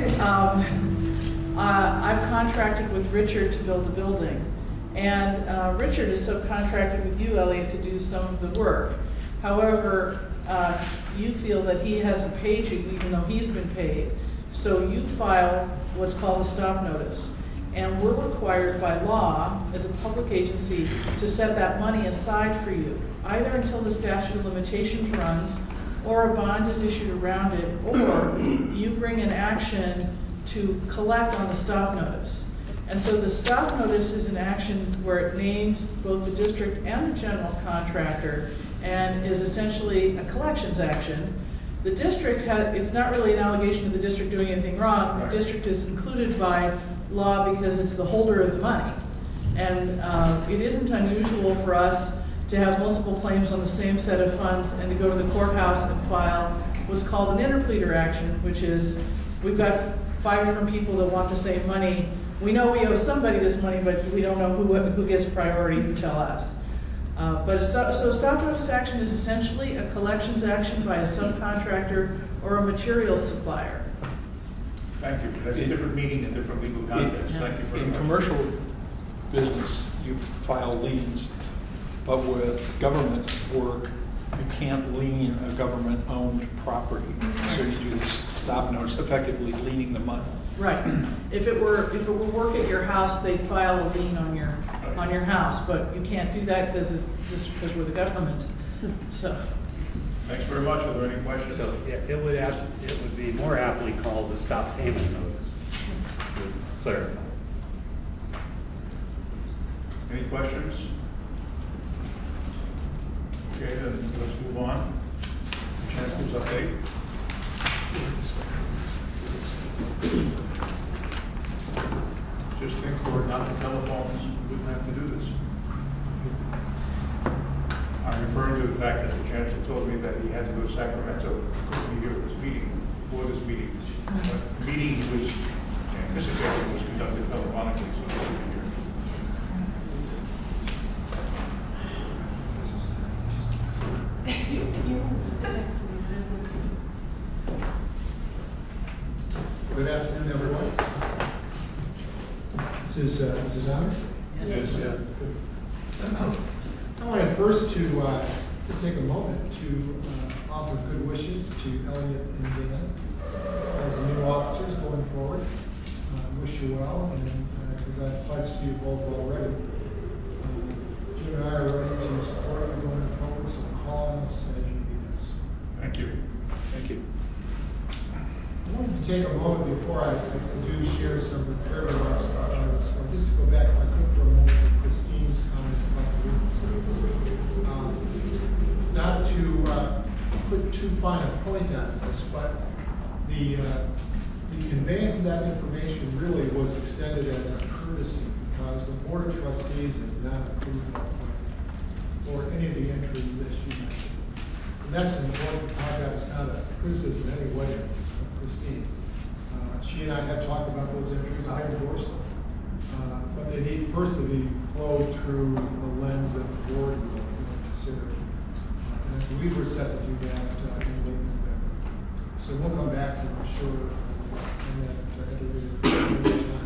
I've contracted with Richard to build the building, and Richard is subcontracted with you, Elliot, to do some of the work. However, you feel that he hasn't paid you even though he's been paid, so you file what's called a stop notice. And we're required by law, as a public agency, to set that money aside for you, either until the statute of limitations runs, or a bond is issued around it, or you bring an action to collect on the stop notice. And so the stop notice is an action where it names both the district and the general contractor, and is essentially a collections action. The district it's not really an allegation of the district doing anything wrong. The district is included by law because it's the holder of the money. And it isn't unusual for us to have multiple claims on the same set of funds and to go to the courthouse and file what's called an interpleader action, which is we've got 5 different people that want the same money. We know we owe somebody this money, but we don't know who gets priority to tell us. So a stop notice action is essentially a collections action by a subcontractor or a materials supplier. Thank you. That's a different meaning in different legal contexts. Thank you very much. In commercial business, you file liens, but with government work, you can't lien a government-owned property. So you do this stop notice, effectively liening the money. Right. If it were work at your house, they'd file a lien on your house, but you can't do that because we're the government. So. Thanks very much. Are there any questions? So it would be more aptly called the stop payment notice, to clarify. Any questions? Okay, then let's move on. Chancellor's update. Just think, were it not for telephones, we wouldn't have to do this. I'm referring to the fact that the chancellor told me that he had to go to Sacramento, couldn't be here at this meeting, before this meeting. But the meeting he was anticipating was conducted telephonically, so he couldn't be here. Good afternoon, everyone. This is Honor. Yes. Yeah. I wanted first to just take a moment to offer good wishes to Elliot and Dan as the new officers going forward. Wish you well, and as I've pledged to you both already, Jim and I are ready to support you going forward, so call on us as you need us. Thank you. Thank you. I wanted to take a moment before I do share some prepared remarks, or just to go back, if I could, for a moment to Christine's comments about the room. Not to put too fine a point on this, but the conveyance of that information really was extended as a courtesy because the Board of Trustees has not approved that plan or any of the entries that she mentioned. And that's an important caveat. It's not a criticism in any way of Christine. She and I had talked about those entries. I endorsed them. But they need first to be flowed through a lens that the board will consider. And I believe we're set to do that in late November. So we'll come back to, I'm sure, in that time.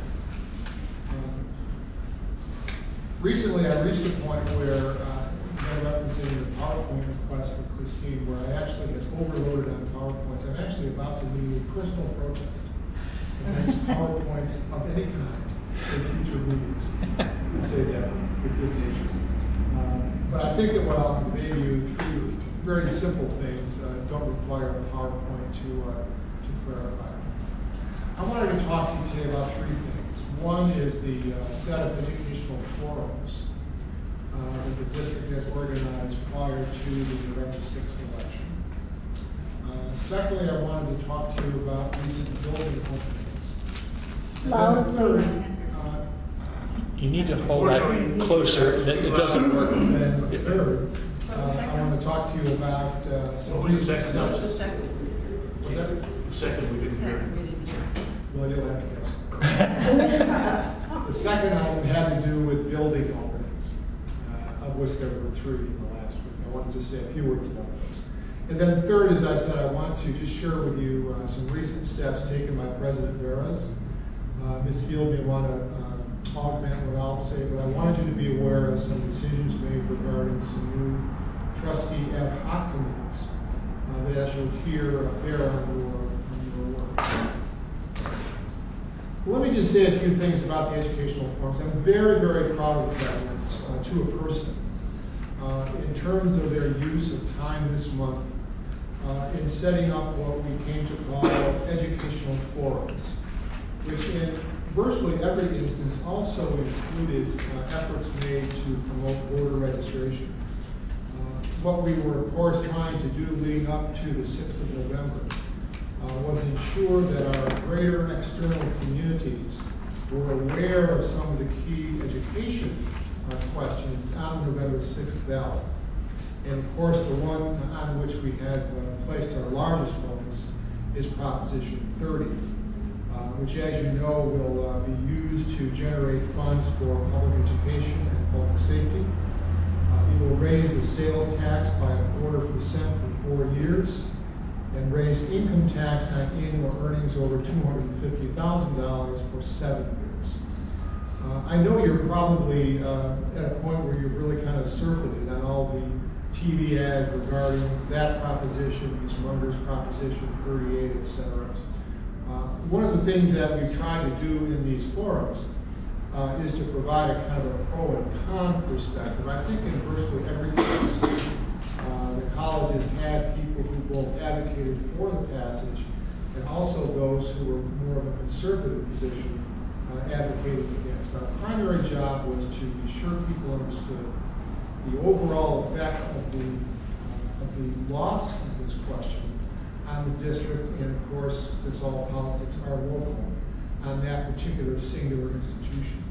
Recently, I reached a point where I'm referencing the PowerPoint request for Christine, where I actually had overloaded on PowerPoints. I'm actually about to do a personal protest against PowerPoints of any kind. in future meetings. I say that with good nature. But I think that what I'll convey to you, three very simple things, don't require a PowerPoint to clarify. I wanted to talk to you today about three things. One is the set of educational forums that the district has organized prior to the November 6th election. Secondly, I wanted to talk to you about recent building openings. And then third, You need to hold that closer. It doesn't work. and then third, I want to talk to you about some What was the recent second? The steps. second, Was that? The second we didn't hear. second we didn't hear. Well, you'll have to guess. The second item had to do with building openings, of which there were three in the last week. I want to just say a few words about those. And then third, as I said, I want to just share with you some recent steps taken by President Veras. Ms. Field may want to augment what I'll say, but I wanted you to be aware of some decisions made regarding some new trustee ad hoc committees that, as you'll hear, bear on your work. Let me just say a few things about the educational forums. I'm very, very proud of the presidents to a person in terms of their use of time this month in setting up what we came to call educational forums, which in virtually every instance also included efforts made to promote voter registration. What we were, of course, trying to do leading up to the 6th of November was ensure that our greater external communities were aware of some of the key education questions on the November 6th ballot. And of course, the one on which we have placed our largest focus is Proposition 30, which, as you know, will be used to generate funds for public education and public safety. It will raise the sales tax by 0.25% for 4 years and raise income tax on annual earnings over $250,000 for 7 years. I know you're probably at a point where you've really kind of surfeited on all the TV ads regarding that proposition, Ms. Munder's Proposition 38, etc. One of the things that we try to do in these forums is to provide a kind of a pro and con perspective. I think in virtually every case, the colleges had people who both advocated for the passage and also those who were more of a conservative position advocating against. Our primary job was to be sure people understood the overall effect of the loss of this question on the district, and of course, since all politics are local, on that particular singular institution.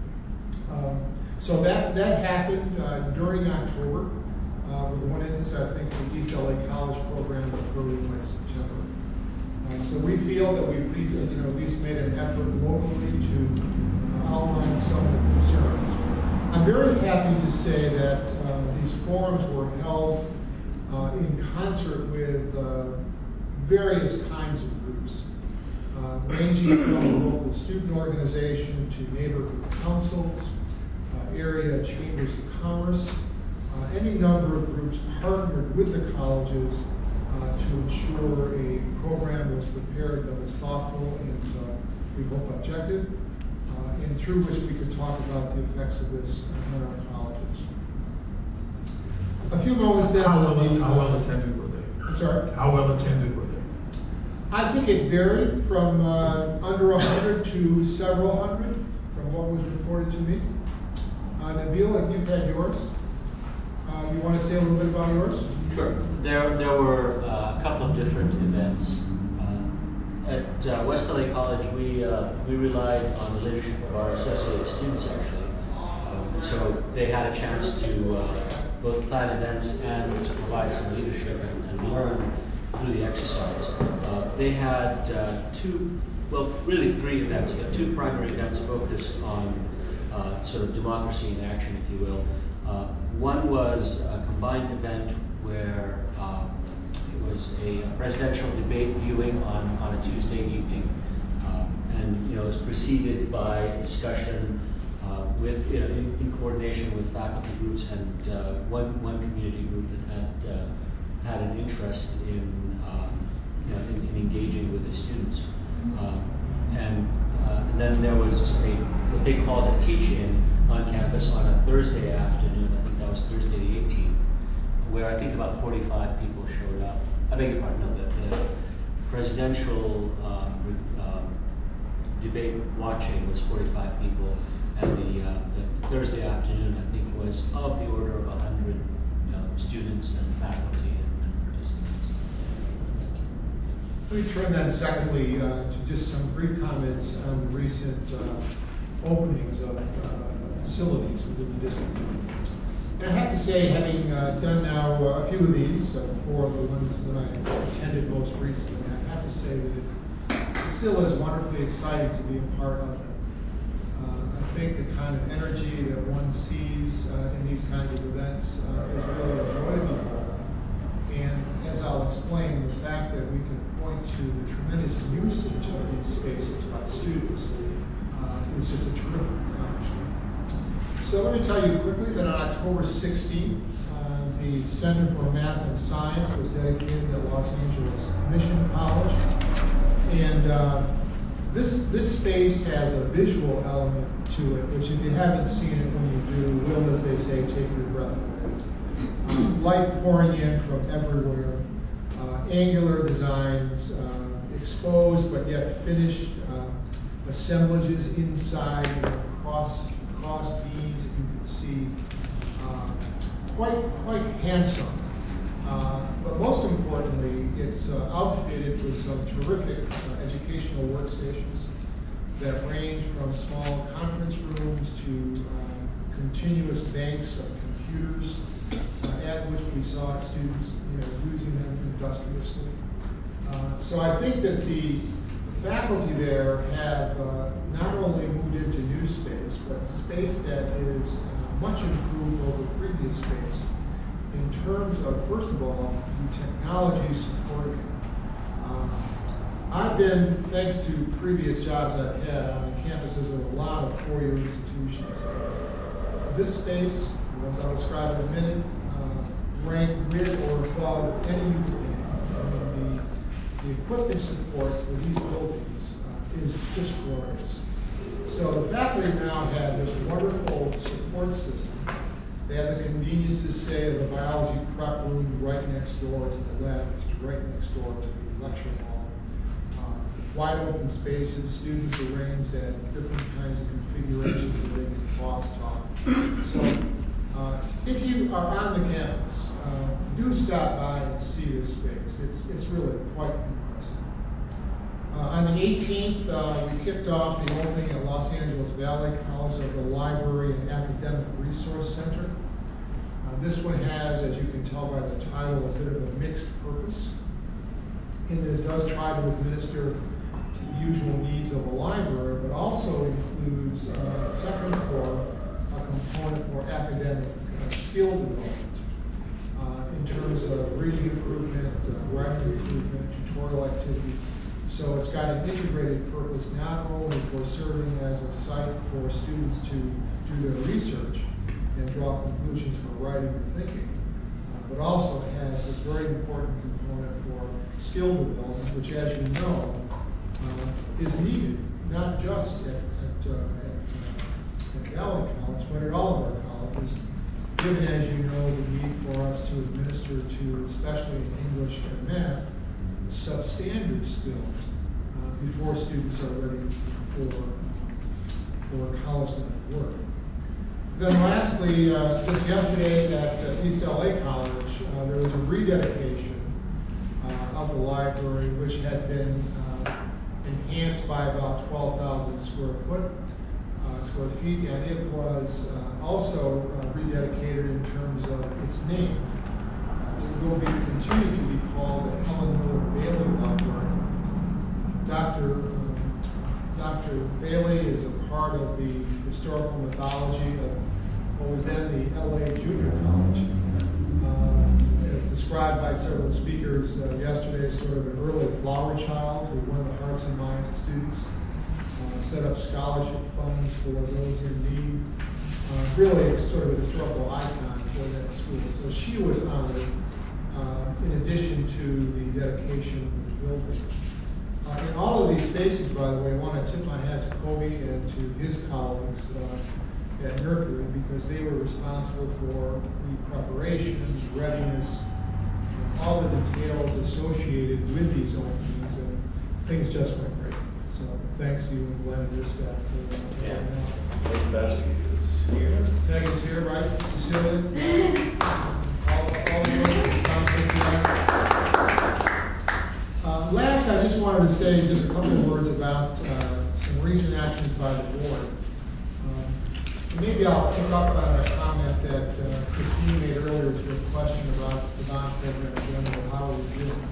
So that happened during October. With one instance, I think the East LA College program occurred in like September. So we feel that we've at least made an effort locally to outline some of the concerns. I'm very happy to say that these forums were held in concert with various kinds of groups, ranging from the local student organization to neighborhood councils, area chambers of commerce. Any number of groups partnered with the colleges to ensure a program was prepared that was thoughtful and we hope objective, and through which we could talk about the effects of this on our colleges. A few moments then. How well attended were they? I'm sorry? How well attended were they? I think it varied from under 100 to several hundred from what was reported to me. Nabil, you've had yours. You want to say a little bit about yours? Sure. There were a couple of different events. At West LA College, we relied on the leadership of our associated students, actually. So they had a chance to both plan events and to provide some leadership and learn through the exercise. They had really three events. They had two primary events focused on sort of democracy in action, if you will. One was a combined event where it was a presidential debate viewing on a Tuesday evening, and it was preceded by a discussion with in coordination with faculty groups and one community group that had an interest in engaging with the students, and And then there was what they called a teach-in on campus on a Thursday afternoon. I think that was Thursday the 18th, where I think about 45 people showed up. I beg your pardon, no, the presidential debate watching was 45 people, and the Thursday afternoon, I think, was of the order of 100 students and faculty and participants. Let me turn then secondly to just some brief comments on the recent openings of facilities within the district. And I have to say, having done now a few of these, 4 of the ones that I attended most recently, I have to say that it still is wonderfully exciting to be a part of it. I think the kind of energy that one sees in these kinds of events is really a joy to behold. And as I'll explain, the fact that we can point to the tremendous usage of these spaces by students is just a terrific accomplishment. So let me tell you quickly that on October 16th, the Center for Math and Science was dedicated at Los Angeles Mission College. And this space has a visual element to it, which if you haven't seen it when you do, will, as they say, take your breath away. Light pouring in from everywhere, angular designs, exposed but yet finished assemblages inside, cross beams that you can see, quite handsome. But most importantly, it's outfitted with some terrific educational workstations that range from small conference rooms to continuous banks of computers, at which we saw students using them industriously. So I think that the faculty there have not only moved into new space, but space that is much improved over previous space in terms of, first of all, the technology supporting it. I've been, thanks to previous jobs I've had on the campuses of a lot of four-year institutions, this space, as I'll describe in a minute, ranked with or above any youth game. The equipment support for these buildings is just glorious. So the faculty now have this wonderful support system. They have the conveniences, say, of the biology prep room right next door to the lab, right next door to the lecture hall. Wide open spaces, students arranged at different kinds of configurations where they can cross-talk. So if you are on the campus, do stop by and see this space. It's really quite impressive. On the 18th, we kicked off the opening at Los Angeles Valley College of the Library and Academic Resource Center. This one has, as you can tell by the title, a bit of a mixed purpose, in that it does try to administer to the usual needs of a library, but also includes second core, a component for academic skill development in terms of reading improvement, writing improvement, tutorial activity. So it's got an integrated purpose not only for serving as a site for students to do their research and draw conclusions for writing or thinking, but also has this very important component for skill development, which, as you know, is needed not just at Valley College, but at all of our colleges, given, as you know, the need for us to administer to, especially in English and math, substandard skills before students are ready for college-level work. Then lastly, just yesterday at East LA College, there was a rededication of the library, which had been enhanced by about 12,000 square feet, and it was also rededicated in terms of its name. It will continue to be called the Helen Miller Bailey Library. Dr. Bailey is a part of the historical mythology of what was then the LA Junior College. As described by several speakers yesterday, as sort of an early flower child who won the hearts and minds of students, set up scholarship funds for those in need. Really sort of a historical icon for that school. So she was honored in addition to the dedication of the building. In all of these spaces, by the way, I want to tip my hat to Kobe and to his colleagues at Mercury, because they were responsible for the preparation, readiness, all the details associated with these openings, and things just went great. So thanks to you and Glenn and your staff for that. The best is here. Megan's here, right? Cecilia? All the folks responsible for that. Last, I just wanted to say just a couple of words about some recent actions by the board. Maybe I'll pick up on a comment that Christine made earlier to a question about the bond program in general, how we're doing.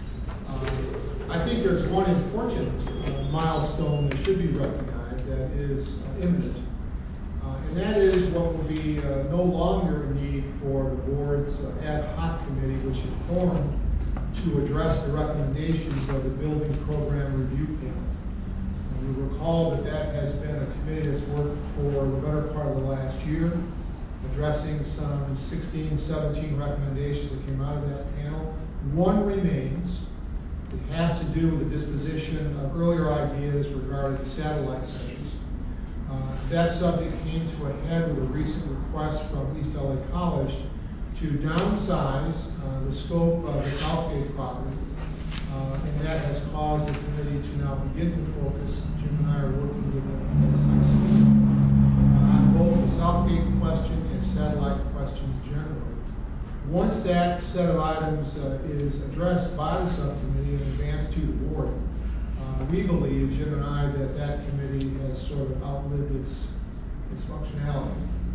I think there's one important milestone that should be recognized that is imminent. And that is what will be no longer a need for the board's ad hoc committee, which is formed to address the recommendations of the building program review panel. And you recall that that has been a committee that's worked for the better part of the last year, addressing some 16, 17 recommendations that came out of that panel. One remains. It has to do with the disposition of earlier ideas regarding satellite centers. That subject came to a head with a recent request from East LA College to downsize the scope of the Southgate property. And that has caused the committee to now begin to focus, Jim and I are working with them as I speak, on both the Southgate question and satellite questions generally. Once that set of items is addressed by the subcommittee and advanced to the board, we believe, Jim and I, that that committee has sort of outlived its functionality.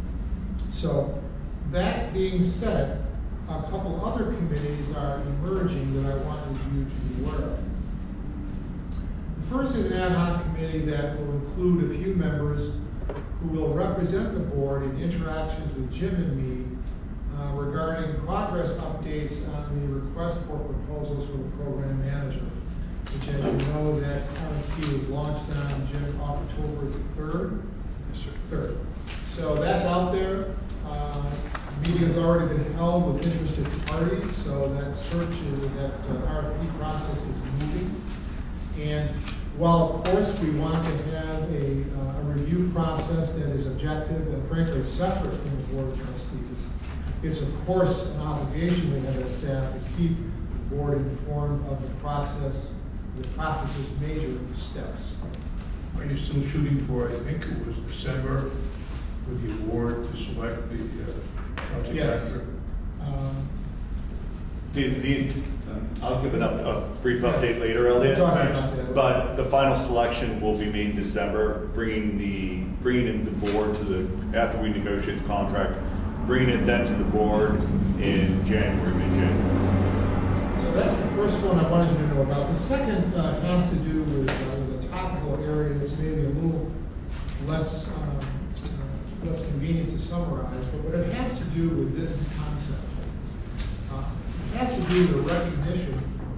So, that being said, a couple other committees are emerging that I wanted you to be aware of. The first is an ad hoc committee that will include a few members who will represent the board in interactions with Jim and me regarding progress updates on the request for proposals for the program manager, which, as you know, that RFP was launched on Jim October 3rd. Yes, sir. 3rd. So that's out there. Meeting has already been held with interested parties, so that that RFP process is moving. And while, of course, we want to have a review process that is objective and, frankly, separate from the Board of Trustees, it's, of course, an obligation we have as staff to keep the board informed of the process's major steps. Are you still shooting for, I think it was December, with the award to select the project Yes. manager? I'll give a brief update later, Elliot. But the final selection will be made in December, bringing in the board after we negotiate the contract, bringing it then to the board in January, mid-January. So that's the first one I wanted you to know about. The second has to do with a topical area that's maybe a little less convenient to summarize, but it has to do with this concept. It has to do with the recognition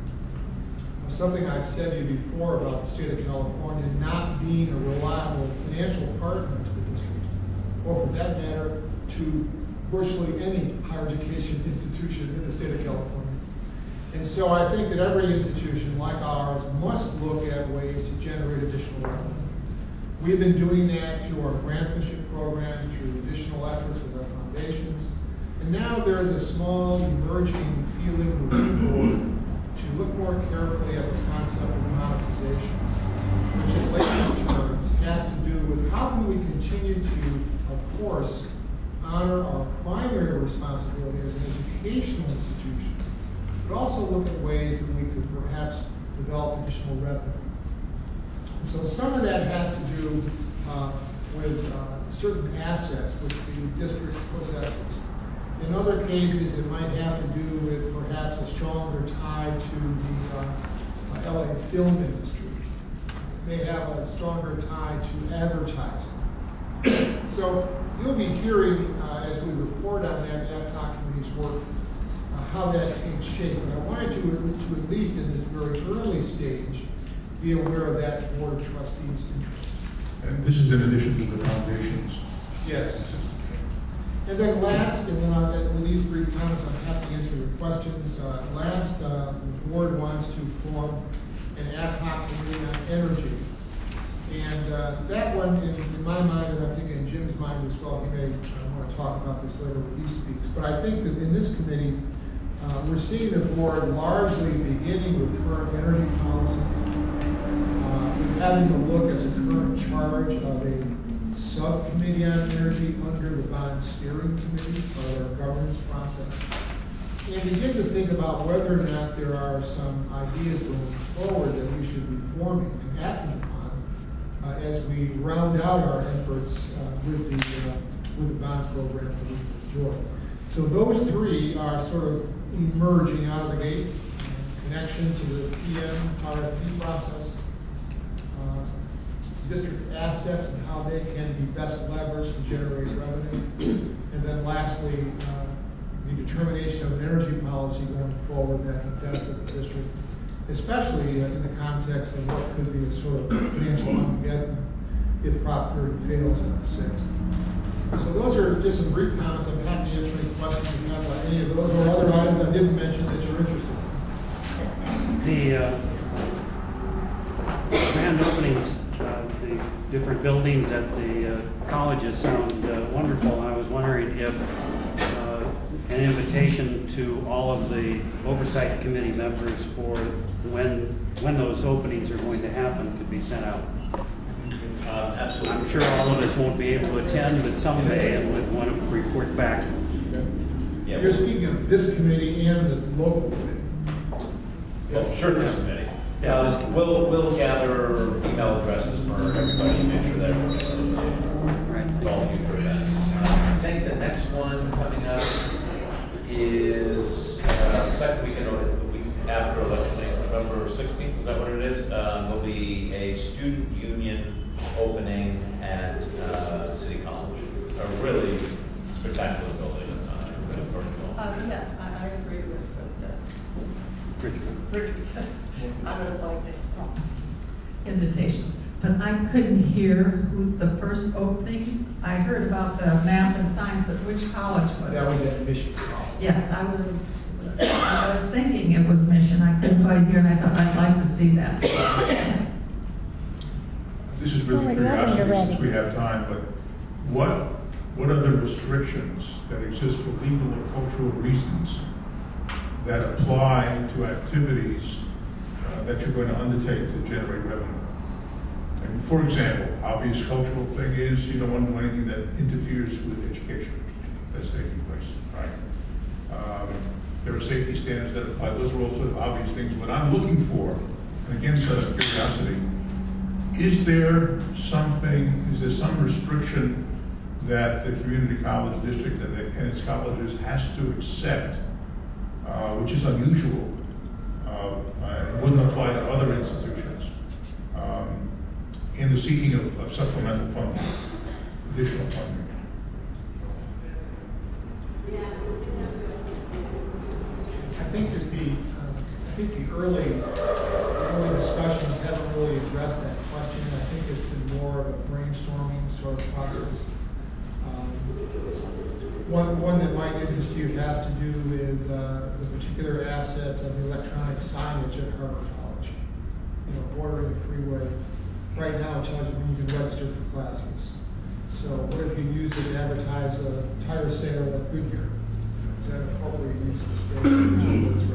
of something I said to you before about the state of California not being a reliable financial partner to the district, or for that matter, to virtually any higher education institution in the state of California. And so I think that every institution like ours must look at ways to generate additional revenue. We've been doing that through our grantsmanship program, through additional efforts with our foundations. And now there is a small emerging feeling within the board to look more carefully at the concept of monetization, which in layman's terms has to do with how can we continue to, of course, honor our primary responsibility as an educational institution, but also look at ways that we could perhaps develop additional revenue. And so some of that has to do with certain assets which the district possesses. In other cases, it might have to do with perhaps a stronger tie to the LA film industry. It may have a stronger tie to advertising. So you'll be hearing, as we report on that ad hoc committee's work, how that takes shape. And I wanted you to at least in this very early stage, be aware of that Board of Trustees' interest. And this is in addition to the foundations? Yes. And then last, and then with these brief comments, I'm happy to answer your questions. The board wants to form an ad hoc committee on energy. And that one, in my mind, and I think in Jim's mind as well, he may want to talk about this later when he speaks, but I think that in this committee, we're seeing the board largely beginning with current energy policies, having to look at the current charge of a subcommittee on energy under the bond steering committee, or our governance process, and begin to think about whether or not there are some ideas going forward that we should be forming and acting upon as we round out our efforts with the bond program that we enjoy. So those three are sort of emerging out of the gate: connection to the PM RFP process, district assets and how they can be best leveraged to generate revenue, and then lastly, the determination of an energy policy going forward that can benefit the district, especially in the context of what could be a sort of financial Armageddon if Prop 30 fails on the 6th. So those are just some brief comments. I'm happy to answer any questions you have about any of those or other items I didn't mention that you're interested in. The grand openings, the different buildings at the colleges sound wonderful. I was wondering if an invitation to all of the oversight committee members for when those openings are going to happen could be sent out. Absolutely. I'm sure all of us won't be able to attend, but some may and would want to report back. Yeah. You're speaking of this committee and the local committee. Well, sure, this committee. Yeah, we'll gather email addresses for everybody and make sure that everyone gets an invitation for all future events. I think the next one coming up is the second weekend, or the week after election day, November 16th. Is that what it is? There'll be a student union opening at City College. A really spectacular building. Yes, I agree with Richardson. I would have liked it. Invitations, but I couldn't hear who the first opening. I heard about the math and science, but which college was it? That was at Michigan College. Yes, I was thinking it was Mission. I couldn't quite hear, and I thought I'd like to see that. This is really curiosity since we have time, but what are the restrictions that exist for legal or cultural reasons that apply to activities that you're going to undertake to generate revenue? And for example, obvious cultural thing is you don't want to do anything that interferes with education that's taking place, right? There are safety standards that apply. Those are all sort of obvious things. What I'm looking for, and again, sort of curiosity, is there some restriction that the community college district and its colleges has to accept, which is unusual, and wouldn't apply to other institutions, in the seeking of supplemental funding, additional funding? I think the early discussions haven't really addressed that question. I think it's been more of a brainstorming sort of process. One that might interest you has to do with the particular asset of the electronic signage at Harvard College. You know, bordering the freeway. Right now it tells you when you can register for classes. So what if you use it to advertise a tire sale at Goodyear? Is that an appropriate use of the space?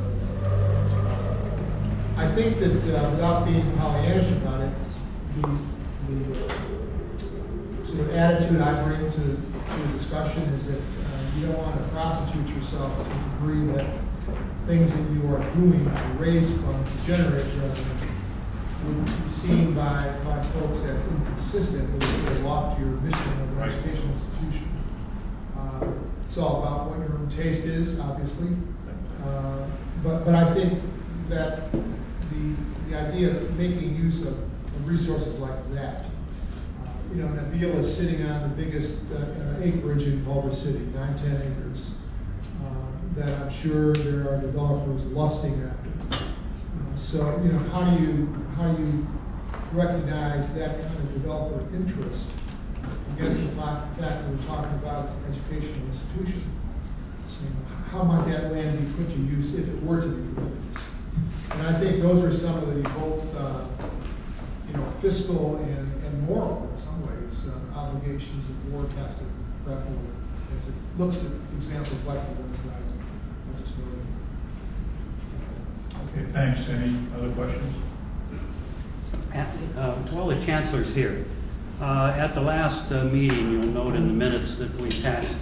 I think that without being Pollyannish about it, the sort of attitude I bring to the discussion is that you don't want to prostitute yourself to the degree that things that you are doing to raise funds to generate revenue would be seen by folks as inconsistent with the sort of loftier mission of an educational institution. It's all about what your own taste is, obviously. But I think that the idea of making use of resources like that, you know, Nabil is sitting on the biggest acreage in Culver City, 9-10 acres, that I'm sure there are developers lusting after. So, you know, how do you recognize that kind of developer interest against the fact that we're talking about an educational institution? So, how might that land be put to use if it were to be used? And I think those are some of the both, fiscal and moral, in some ways, obligations the board has to grapple with as it looks at examples like the ones that I just noted. Okay, thanks. Any other questions? Well, the chancellor's here. At the last meeting, you'll note in the minutes that we passed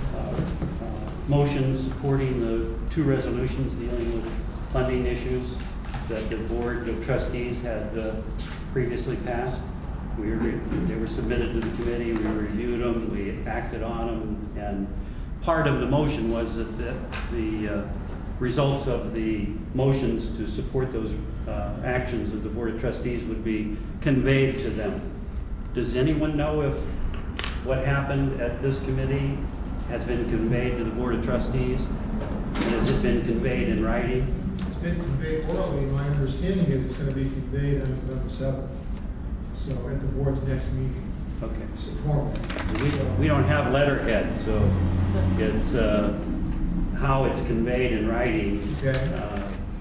motions supporting the 2 resolutions dealing with funding issues that the Board of Trustees had previously passed. They were submitted to the committee, we reviewed them, we acted on them, and part of the motion was that the results of the motions to support those actions of the Board of Trustees would be conveyed to them. Does anyone know if what happened at this committee has been conveyed to the Board of Trustees? And has it been conveyed in writing? It's been conveyed orally. My understanding is it's going to be conveyed on November 7th. So at the board's next meeting. Okay. So formally. We don't have letterhead, so it's how it's conveyed in writing. Okay.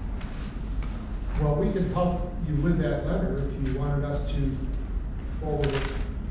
Well, we can help you with that letter if you wanted us to forward it.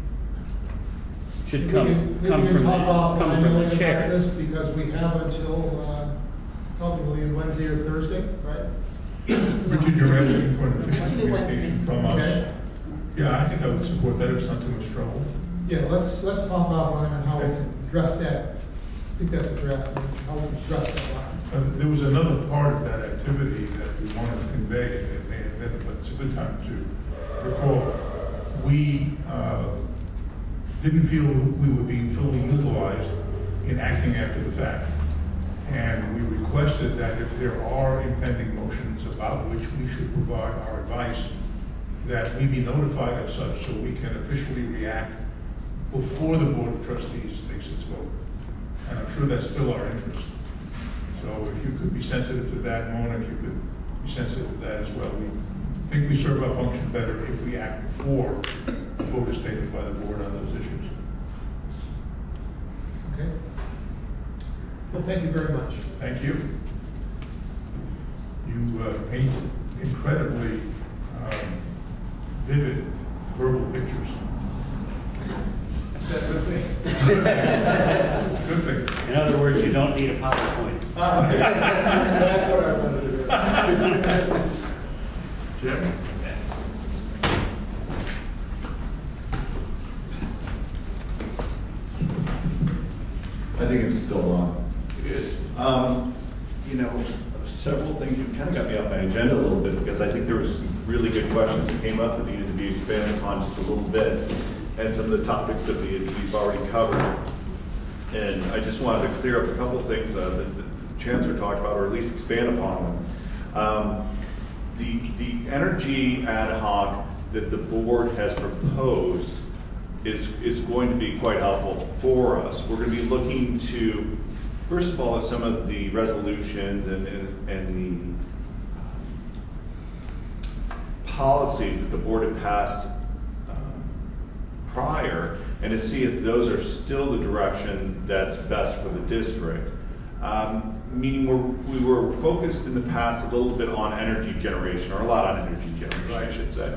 Should We come can from talk offline the about chair. this because we have until probably Wednesday or Thursday, right? Richard, you're asking for an official communication from us. Okay. Yeah, I think I would support that if it's not too much trouble. Yeah, let's talk offline on how we can address that. I think that's what you're asking, how we can address that line. There was another part of that activity that we wanted to convey, and it may have been, but it's a good time to recall. We didn't feel we were being fully utilized in acting after the fact. And we requested that if there are impending motions about which we should provide our advice, that we be notified of such so we can officially react before the Board of Trustees takes its vote. And I'm sure that's still our interest. So if you could be sensitive to that, Mona, if you could be sensitive to that as well. We think we serve our function better if we act before the vote is taken by the board on those issues. Okay. Well, thank you very much. Thank you. You paint incredibly vivid verbal pictures. Is that a good thing? Good thing. In other words, you don't need a PowerPoint. That's what I wanted to do. Jim? I think it's still on. It is. Several things, you kind of got me off my agenda a little bit because I think there was some really good questions that came up that needed to be expanded upon just a little bit, and some of the topics that we've already covered. And I just wanted to clear up a couple of things that the Chancellor talked about, or at least expand upon them. The energy ad hoc that the board has proposed is going to be quite helpful for us. We're going to be looking to, first of all, at some of the resolutions and the policies that the board had passed prior, and to see if those are still the direction that's best for the district. Meaning we were focused in the past a little bit on energy generation, or a lot on energy generation, I should say.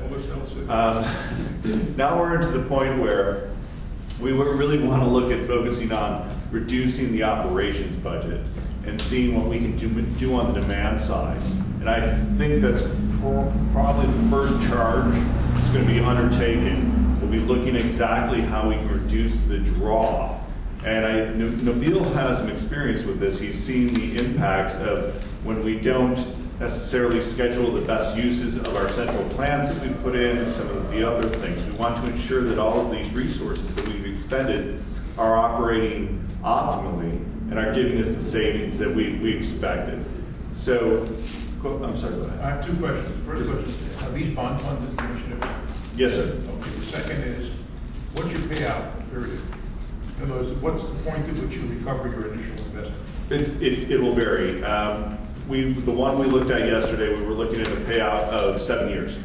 Now we're into the point where we really want to look at focusing on reducing the operations budget and seeing what we can do on the demand side. And I think that's probably the first charge that's going to be undertaken. We'll be looking at exactly how we can reduce the draw. And Nabil has some experience with this. He's seen the impacts of when we don't necessarily schedule the best uses of our central plants that we put in and some of the other things. We want to ensure that all of these resources that we've expended are operating optimally and are giving us the savings that we expected. So, I'm sorry, go ahead. I have two questions. First question, are these bond funds that you mentioned? Yes, sir. Okay, the second is, what's your payout period? In other words, what's the point at which you recover your initial investment? It will vary. The one we looked at yesterday, we were looking at a payout of 7 years.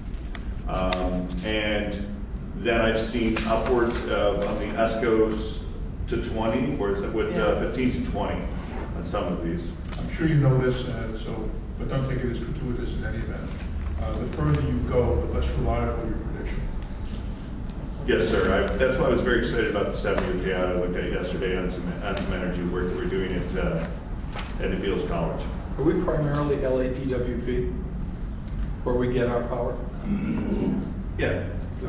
And then I've seen upwards of, on the ESCOs to 20, or is it with 15 to 20 on some of these. I'm sure you know this, so but don't take it as gratuitous in any event. The further you go, the less reliable your prediction. Yes, sir. That's why I was very excited about the 7-year payout I looked at yesterday on some energy work that we're doing at Beals College. Are we primarily LADWP, where we get our power? Yeah.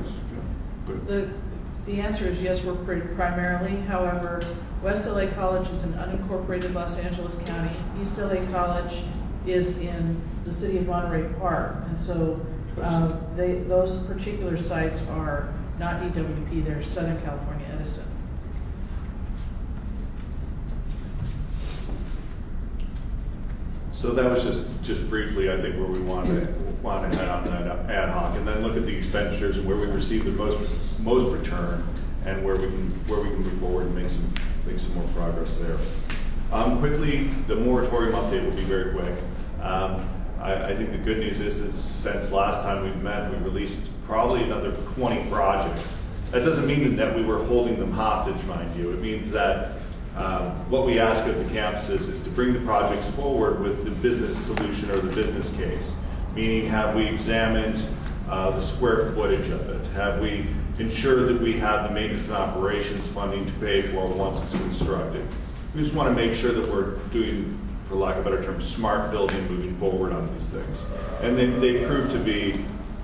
The answer is yes, we're primarily. However, West LA College is in unincorporated Los Angeles County. East LA College is in the city of Monterey Park. And so those particular sites are not DWP, they're Southern California Edison. So that was just briefly, I think, where we want to head on that ad hoc, and then look at the expenditures and where we receive the most return, and where we can move forward and make some more progress there. Quickly, the moratorium update will be very quick. I think the good news is since last time we've met, we released probably another 20 projects. That doesn't mean that we were holding them hostage, mind you. It means that what we ask of the campuses is to bring the projects forward with the business solution or the business case. Meaning, have we examined the square footage of it? Have we ensured that we have the maintenance and operations funding to pay for once it's constructed? We just want to make sure that we're doing, for lack of a better term, smart building moving forward on these things. And they prove to be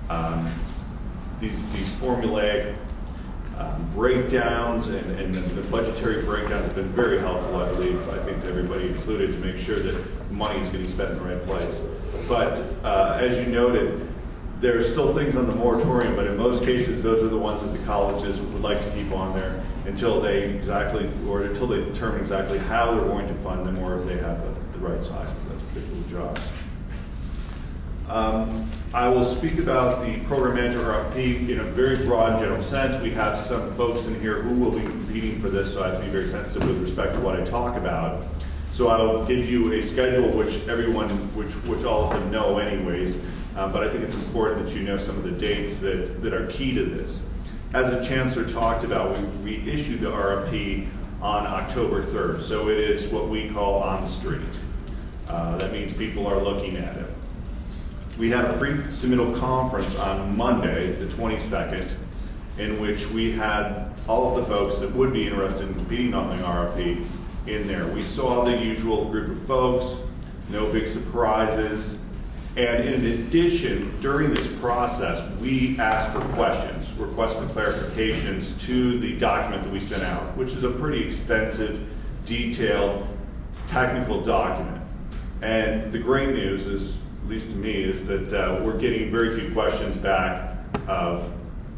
these formulaic breakdowns and the budgetary breakdowns have been very helpful, I believe, I think to everybody included, to make sure that money is getting spent in the right place. But as you noted, there are still things on the moratorium, but in most cases, those are the ones that the colleges would like to keep on there until they determine exactly how they're going to fund them, or if they have the right size for those particular jobs. I will speak about the program manager RFP in a very broad and general sense. We have some folks in here who will be competing for this, so I have to be very sensitive with respect to what I talk about. So I will give you a schedule which all of them know anyways, but I think it's important that you know some of the dates that are key to this. As the Chancellor talked about, we issued the RFP on October 3rd, so it is what we call on the street. That means people are looking at it. We had a pre-submittal conference on Monday, the 22nd, in which we had all of the folks that would be interested in competing on the RFP in there. We saw the usual group of folks, no big surprises, and in addition, during this process, we asked for questions, requests for clarifications to the document that we sent out, which is a pretty extensive, detailed, technical document. And the great news is, at least to me, is that we're getting very few questions back of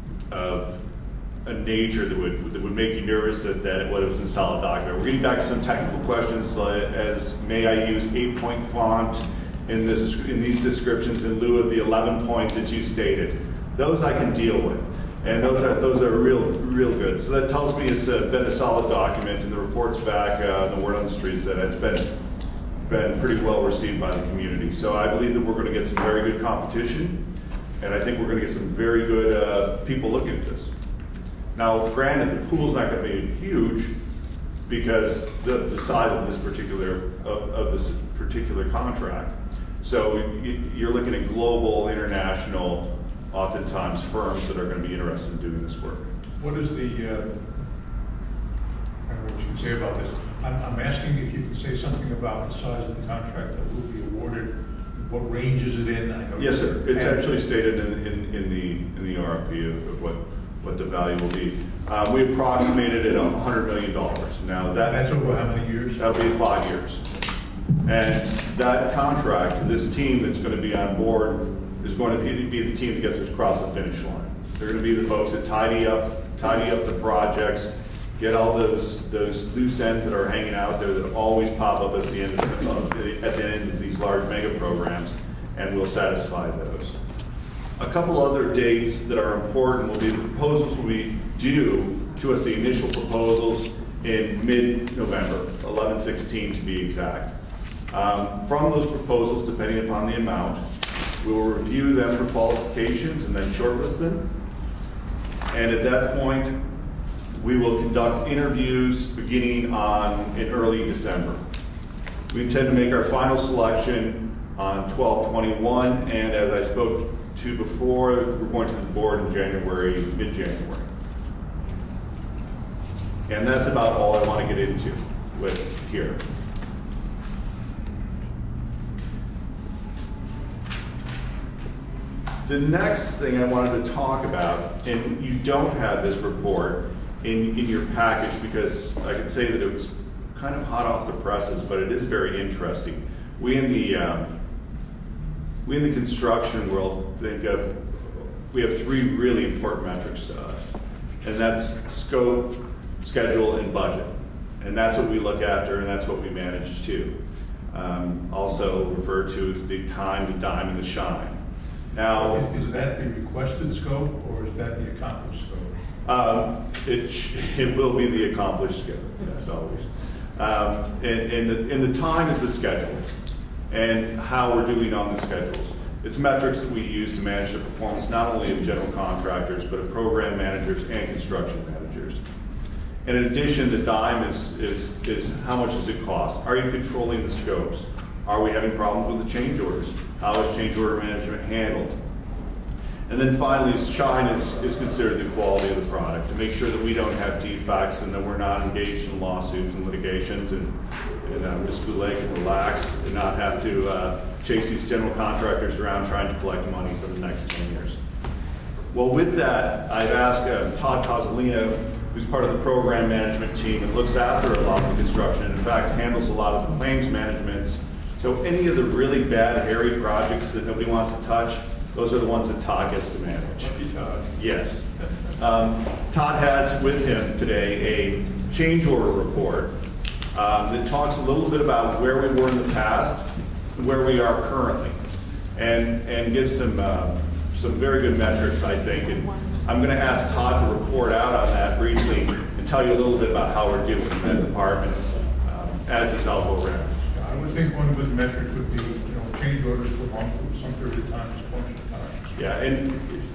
a nature that would make you nervous that it was in a solid document. We're getting back to some technical questions as may I use 8-point font in these descriptions in lieu of the 11-point that you stated. Those I can deal with, and those are real good. So that tells me it's been a solid document, and the reports back, the word on the street is that it's been pretty well received by the community. So I believe that we're going to get some very good competition, and I think we're going to get some very good people looking at this. Now, granted, the pool's not going to be huge because the size of this particular contract. So you're looking at global, international, oftentimes firms that are going to be interested in doing this work. What is the, I don't know what you can say about this. I'm asking if you can say something about the size of the contract that will be awarded. What range is it in? I know yes, sir. It's actually stated in the RFP of what the value will be. We approximated it at $100 million. Now that's over how many years? That'll be 5 years. And that contract, this team that's going to be on board is going to be the team that gets us across the finish line. They're going to be the folks that tidy up the projects, get all those loose ends that are hanging out there that always pop up at the end of these large mega programs, and we'll satisfy those. A couple other dates that are important will be the proposals will be due to us, the initial proposals, in mid-November, 11/16 to be exact. From those proposals, depending upon the amount, we will review them for qualifications and then shortlist them. And at that point, we will conduct interviews beginning in early December. We intend to make our final selection on 12/21, and as I spoke to before, we're going to the board in January, mid-January. And that's about all I want to get into with here. The next thing I wanted to talk about, and you don't have this report in your package because I can say that it was kind of hot off the presses, but it is very interesting. We in the construction world we have three really important metrics to us, and that's scope, schedule, and budget. And that's what we look after, and that's what we manage too. Also referred to as the time, the dime, and the shine. Now, is that the requested scope or is that the accomplished scope? It will be the accomplished scope, yes, always. And the time is the schedules and how we're doing on the schedules. It's metrics that we use to manage the performance not only of general contractors, but of program managers and construction managers. And in addition, the dime is how much does it cost? Are you controlling the scopes? Are we having problems with the change orders? How is change order management handled? And then finally, shine is considered the quality of the product, to make sure that we don't have defects and that we're not engaged in lawsuits and litigations, and Ms. Goulet can relax and not have to chase these general contractors around trying to collect money for the next 10 years. Well, with that, I've asked Todd Cozzolino, who's part of the program management team and looks after a lot of the construction, and in fact handles a lot of the claims managements. So any of the really bad, hairy projects that nobody wants to touch, those are the ones that Todd gets to manage. Todd. Yes. Todd has with him today a change order report that talks a little bit about where we were in the past and where we are currently, and gives some very good metrics, I think. And I'm going to ask Todd to report out on that briefly and tell you a little bit about how we're doing in that department as it's elbow round. I would think one good metric would be, change orders per month for some period of time as a function of time. Yeah, and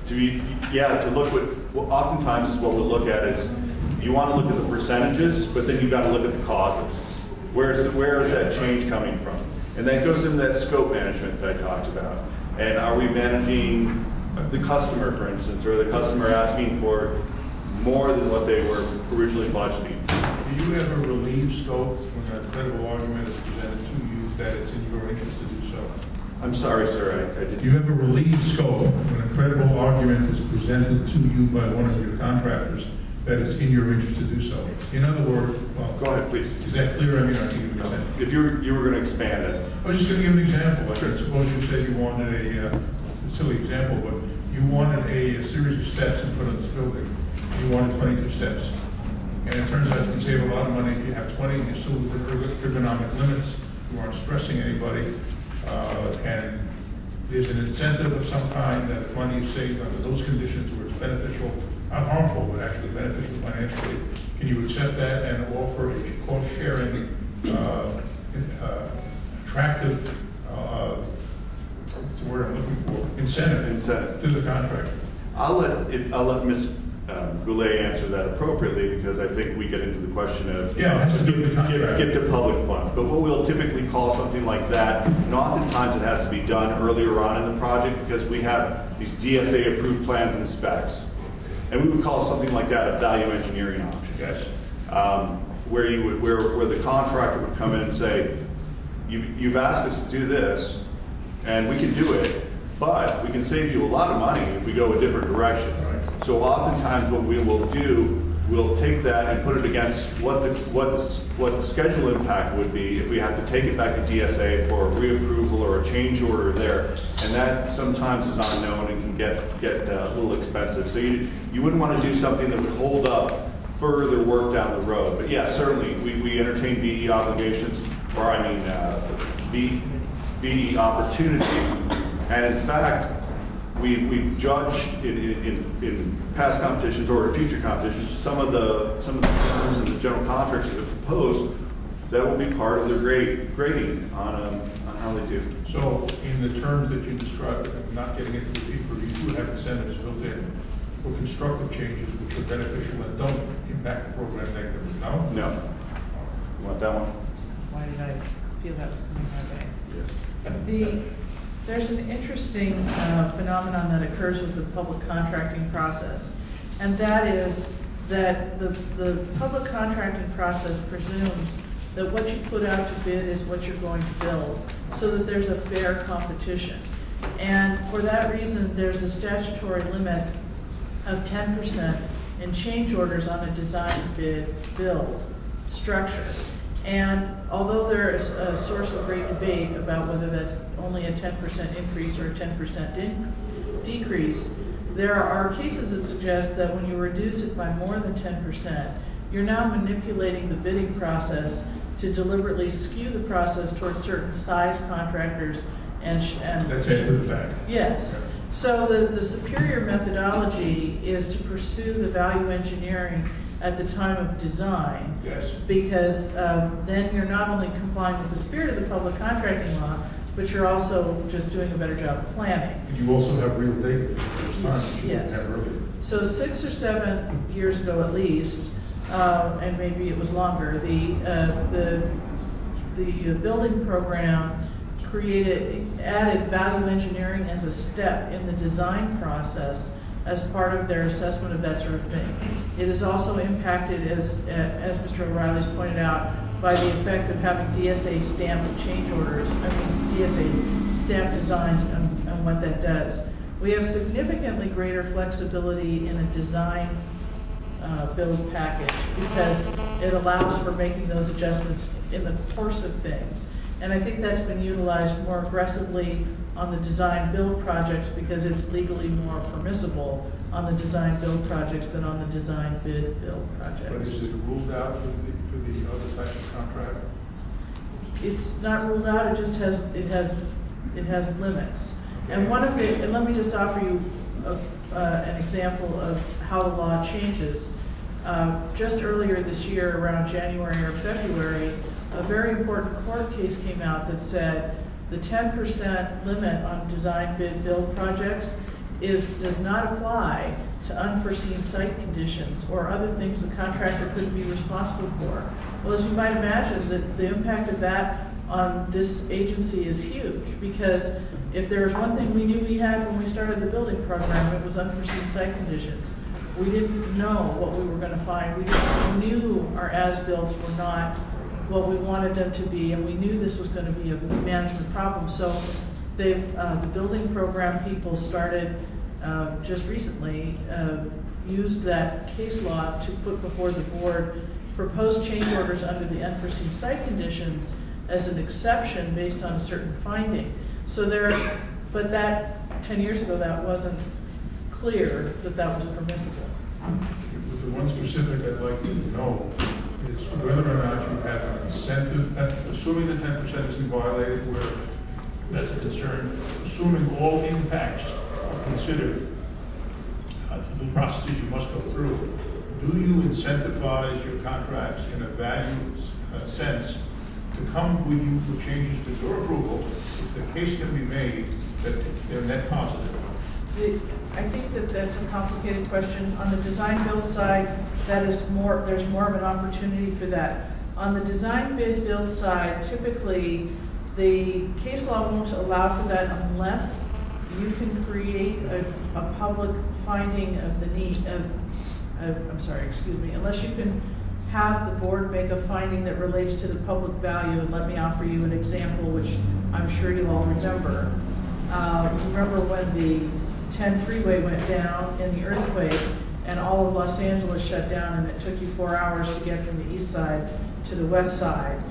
to look at, oftentimes is what we'll look at is, you want to look at the percentages, but then you've got to look at the causes. Where is that change coming from? And that goes into that scope management that I talked about. And are we managing the customer, for instance, or the customer asking for more than what they were originally budgeting? Do you ever relieve scope when a credible argument is presented to you that it's in your interest to do so? I'm sorry, sir, I didn't. Do you ever relieve scope when a credible argument is presented to you by one of your contractors that it's in your interest to do so? In other words, well, go ahead, please. Is that clear? I mean, I think you said. If you were going to expand it. I was just going to give an example. Sure. Suppose you said you wanted a silly example, but you wanted a series of steps in front of this building. You wanted 22 steps. And it turns out you can save a lot of money. You have 20, you're still within ergonomic limits. You aren't stressing anybody. And there's an incentive of some kind that money is saved under those conditions where it's beneficial, not harmful, but actually beneficial financially. Can you accept that and offer a cost-sharing, attractive, what's the word I'm looking for? Incentive to the contractor? I'll let Ms. Goulet answer that appropriately, because I think we get into the question of it has to do with the contract. Get to public funds. But what we'll typically call something like that, and oftentimes it has to be done earlier on in the project because we have these DSA approved plans and specs. And we would call something like that a value engineering option. Yes. Where the contractor would come in and say, you've asked us to do this, and we can do it, but we can save you a lot of money if we go a different direction. Right. So oftentimes what we will do, we'll take that and put it against what the schedule impact would be if we have to take it back to DSA for a reapproval or a change order there, and that sometimes is unknown and can get a little expensive. So you wouldn't want to do something that would hold up further work down the road. But yeah, certainly we entertain BE obligations, or BE opportunities, and in fact, we've judged in past competitions or in future competitions some of the terms and the general contracts that are proposed that will be part of their grading on how they do. So in the terms that you described, not getting into the deeper, you do have incentives built in for constructive changes which are beneficial and don't impact the program negatively, no? No. You want that one? Why did I feel that was coming my way. Yes. There's an interesting phenomenon that occurs with the public contracting process, and that is that the public contracting process presumes that what you put out to bid is what you're going to build, so that there's a fair competition. And for that reason, there's a statutory limit of 10% in change orders on a design bid build structure. And although there is a source of great debate about whether that's only a 10% increase or a 10% decrease, there are cases that suggest that when you reduce it by more than 10%, you're now manipulating the bidding process to deliberately skew the process towards certain size contractors and That's after the fact. Yes. So the superior methodology is to pursue the value engineering at the time of design. Yes. Because then you're not only complying with the spirit of the public contracting law, but you're also just doing a better job of planning. And you also have real data for the first time, which you didn't Yes. have earlier. So 6 or 7 years ago at least, and maybe it was longer, the building program added value engineering as a step in the design process as part of their assessment of that sort of thing. It is also impacted, as Mr. O'Reilly's pointed out, by the effect of having DSA stamped change orders, DSA stamped designs and what that does. We have significantly greater flexibility in a design build package because it allows for making those adjustments in the course of things. And I think that's been utilized more aggressively on the design build projects because it's legally more permissible on the design build projects than on the design bid build projects. But is it ruled out for the other types of contract? It's not ruled out, it just has limits. And and let me just offer you an example of how the law changes. Just earlier this year, around January or February, a very important court case came out that said the 10% limit on design bid build projects does not apply to unforeseen site conditions or other things the contractor couldn't be responsible for. Well, as you might imagine, the impact of that on this agency is huge because if there was one thing we knew we had when we started the building program, it was unforeseen site conditions. We didn't know what we were going to find. We knew our as-builts were not what we wanted them to be, and we knew this was going to be a management problem. So the building program people started just recently used that case law to put before the board proposed change orders under the unforeseen site conditions as an exception based on a certain finding. So but that 10 years ago that wasn't clear that was permissible. The one specific I'd like to know is whether or not you have an incentive, assuming the 10% isn't violated, where that's a concern, assuming all impacts are considered for the processes you must go through, do you incentivize your contracts in a value sense to come with you for changes to your approval if the case can be made that they're net positive? I think that's a complicated question. On the design build side, there's more of an opportunity for that. On the design bid build side, typically the case law won't allow for that unless you can create a public finding of the need unless you can have the board make a finding that relates to the public value. And let me offer you an example, which I'm sure you'll all remember. Remember when the 10 freeway went down in the earthquake and all of Los Angeles shut down and it took you 4 hours to get from the east side to the west side.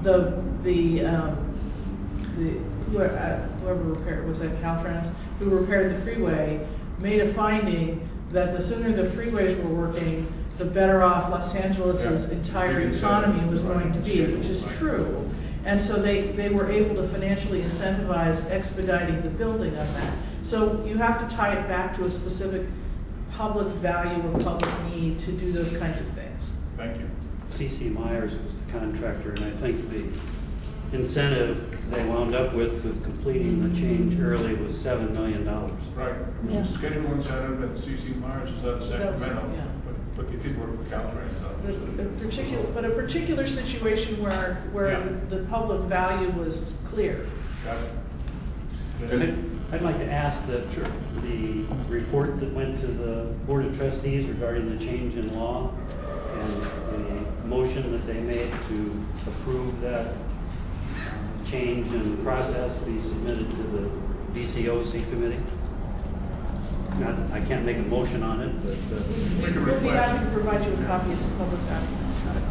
Whoever repaired, was that Caltrans, who repaired the freeway, made a finding that the sooner the freeways were working, the better off Los Angeles' entire economy was going to be, which is true. And so they were able to financially incentivize expediting the building of that. So you have to tie it back to a specific public value or public need to do those kinds of things. Thank you. C.C. Myers was the contractor, and I think the incentive they wound up with completing the change early was $7 million. Right. It was a schedule incentive at C.C. Myers is out of Sacramento. Yeah. but they did work for Caltrans, obviously. A particular situation where Yeah. the public value was clear. Got it. I'd like to ask that the report that went to the Board of Trustees regarding the change in law and the motion that they made to approve that change in process be submitted to the DCOC committee. Not, I can't make a motion on it, but We'll be happy to provide you a copy. It's a public document. It's not a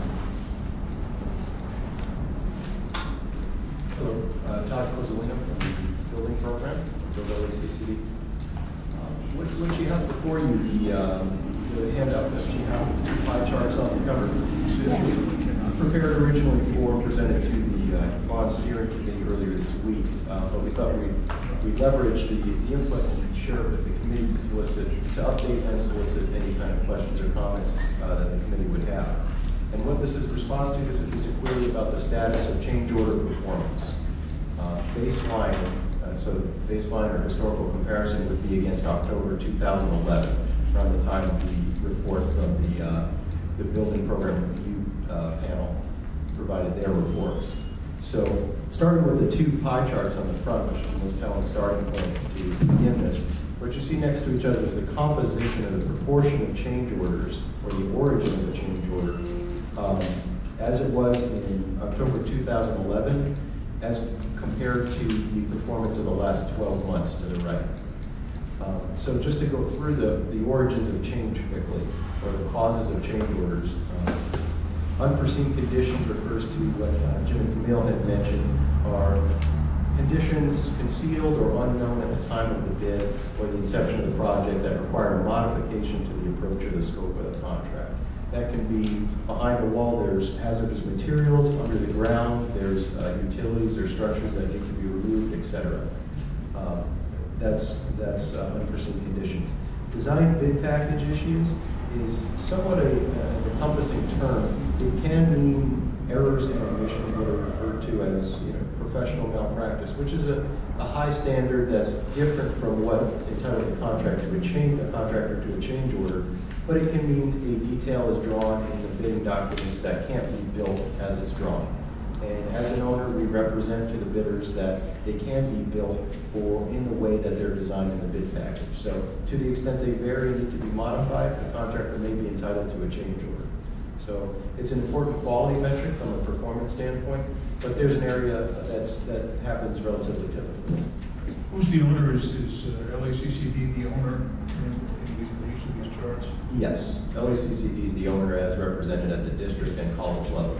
Hello, Todd Kozolina from the building program, LACCD. What you have before you, the handout that you have, the 2 pie charts on the cover. This was prepared originally for, presented to the bond steering committee earlier this week, but we thought we'd leverage the input and share with the committee to update and solicit any kind of questions or comments that the committee would have. And what this is response to is a query about the status of change order performance. Baseline, so baseline or historical comparison would be against October 2011, around the time of the report from the building program review panel provided their reports. So starting with the 2 pie charts on the front, which is the most telling starting point to begin this, what you see next to each other is the composition of the proportion of change orders, or the origin of the change order, as it was in October 2011, as compared to the performance of the last 12 months to the right. So just to go through the origins of change quickly, or the causes of change orders. Unforeseen conditions refers to what Jim and Camille had mentioned are conditions concealed or unknown at the time of the bid or the inception of the project that require modification to the approach or the scope of the contract. That can be behind a wall, there's hazardous materials, under the ground, there's utilities or structures that need to be removed, etc. That's unforeseen conditions. Design bid package issues is somewhat an encompassing term. It can mean errors and omissions, what are referred to as professional malpractice, which is a high standard that's different from what entitles a contractor to a change order. But it can mean a detail is drawn in the bidding documents that can't be built as it's drawn. And as an owner, we represent to the bidders that it can be built in the way that they're designed in the bid package. So to the extent they vary and need to be modified, the contractor may be entitled to a change order. So it's an important quality metric from a performance standpoint, but there's an area that happens relatively typically. Who's the owner? Is LACCD the owner in the use of these charts? Yes, LACCD is the owner as represented at the district and college level.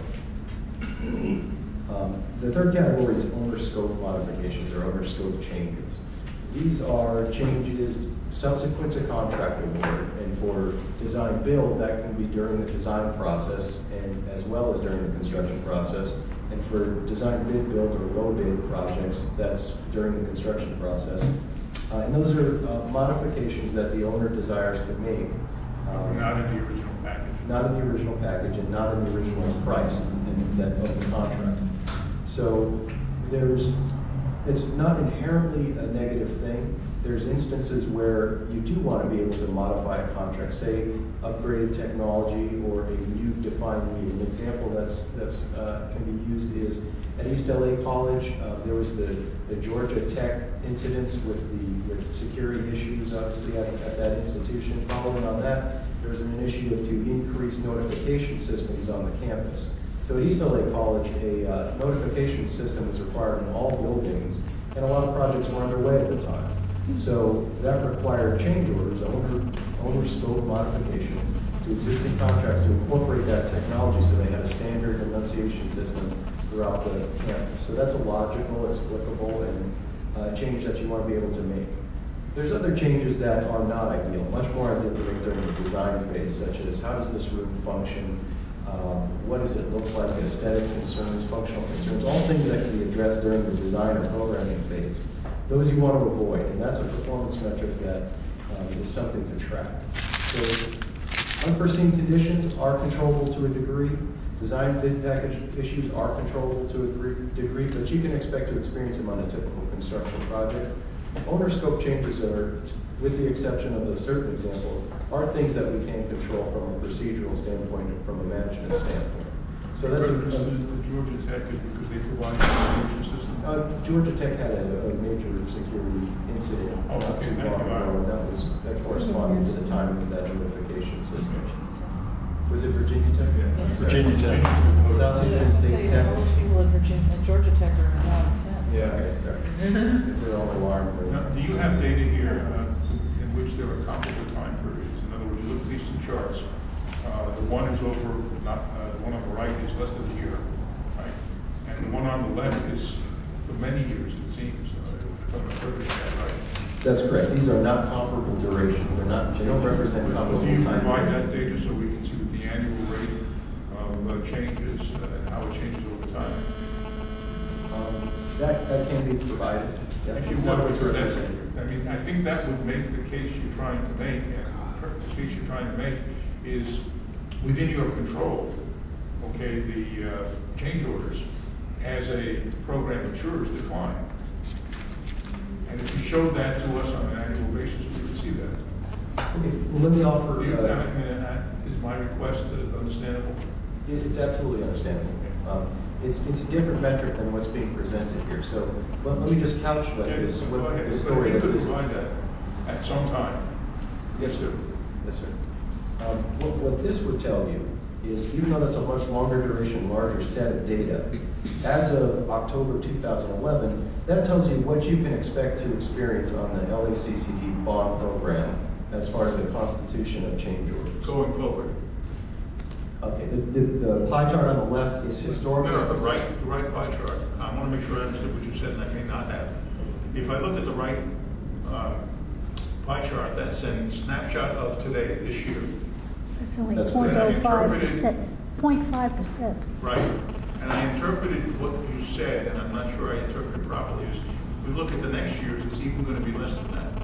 The third category is owner scope modifications or owner scope changes. These are changes subsequent to contract award, and for design build, that can be during the design process and as well as during the construction process. And for design bid build or low bid projects, that's during the construction process. And those are modifications that the owner desires to make. Not in the original package. Not in the original package and not in the original price of the contract. So it's not inherently a negative thing. There's instances where you do want to be able to modify a contract, say upgraded technology or a new defined need. An example that's can be used is at East LA College, there was the Georgia Tech incidents with security issues, obviously, at that institution. Following on that, there was an initiative to increase notification systems on the campus. So at East LA College, a notification system was required in all buildings, and a lot of projects were underway at the time. So that required change orders, owner scope modifications to existing contracts to incorporate that technology so they had a standard enunciation system throughout the campus. So that's a logical, explicable, and change that you want to be able to make. There's other changes that are not ideal, much more ideal to make during the design phase, such as how does this room function, what does it look like, aesthetic concerns, functional concerns, all things that can be addressed during the design or programming phase. Those you want to avoid, and that's a performance metric that is something to track. So unforeseen conditions are controllable to a degree. Design bid package issues are controllable to a degree, but you can expect to experience them on a typical construction project. Owner scope changes are with the exception of those certain examples, are things that we can control from a procedural standpoint and from a management standpoint. So that's the Georgia Tech is because they provide the information system. Georgia Tech had a major security incident not too long ago, and that corresponded to the timing of that notification system. Was it Virginia Tech? Yeah. Virginia Tech. Southeastern State Tech. Most people at Virginia, at Georgia Tech are in nonsense. Yeah, I guess so. They're all alarmed. Now, do you have data here in which there are comparable time periods? In other words, you look at these two charts. The one is over, the one on the right is less than a year, right? And the one on the left is for many years, it seems. If I'm interpreting that right. That's correct. These are not comparable durations. They don't represent comparable Do you time provide periods. that data so we can see what the annual rate of changes and how it changes over time? That can be provided. Yeah, If it's you not want what's to present represented it, here. I mean, I think that would make the case you're trying to make, and the case you're trying to make is within your control, okay, the change orders as a program matures decline. And if you showed that to us on an annual basis, we would see that. Okay, well, let me offer. Is my request understandable? It's absolutely understandable. It's a different metric than what's being presented here. So let me just couch what this, Go what ahead. the story But of you could this. provide that at some time. Yes, sir. Yes, sir. What this would tell you is, even though that's a much longer duration, larger set of data, as of October 2011, that tells you what you can expect to experience on the LACCD bond program as far as the constitution of change orders. Going forward. Okay, the pie chart on the left is historical. No, the right pie chart. I want to make sure I understood what you said, and I may not have. If I look at the right pie chart, that's a snapshot of today, this year. It's only That's correct. 0.05%, 0.5%. Right. And I interpreted what you said, and I'm not sure I interpreted properly, is we look at the next year's, it's even going to be less than that.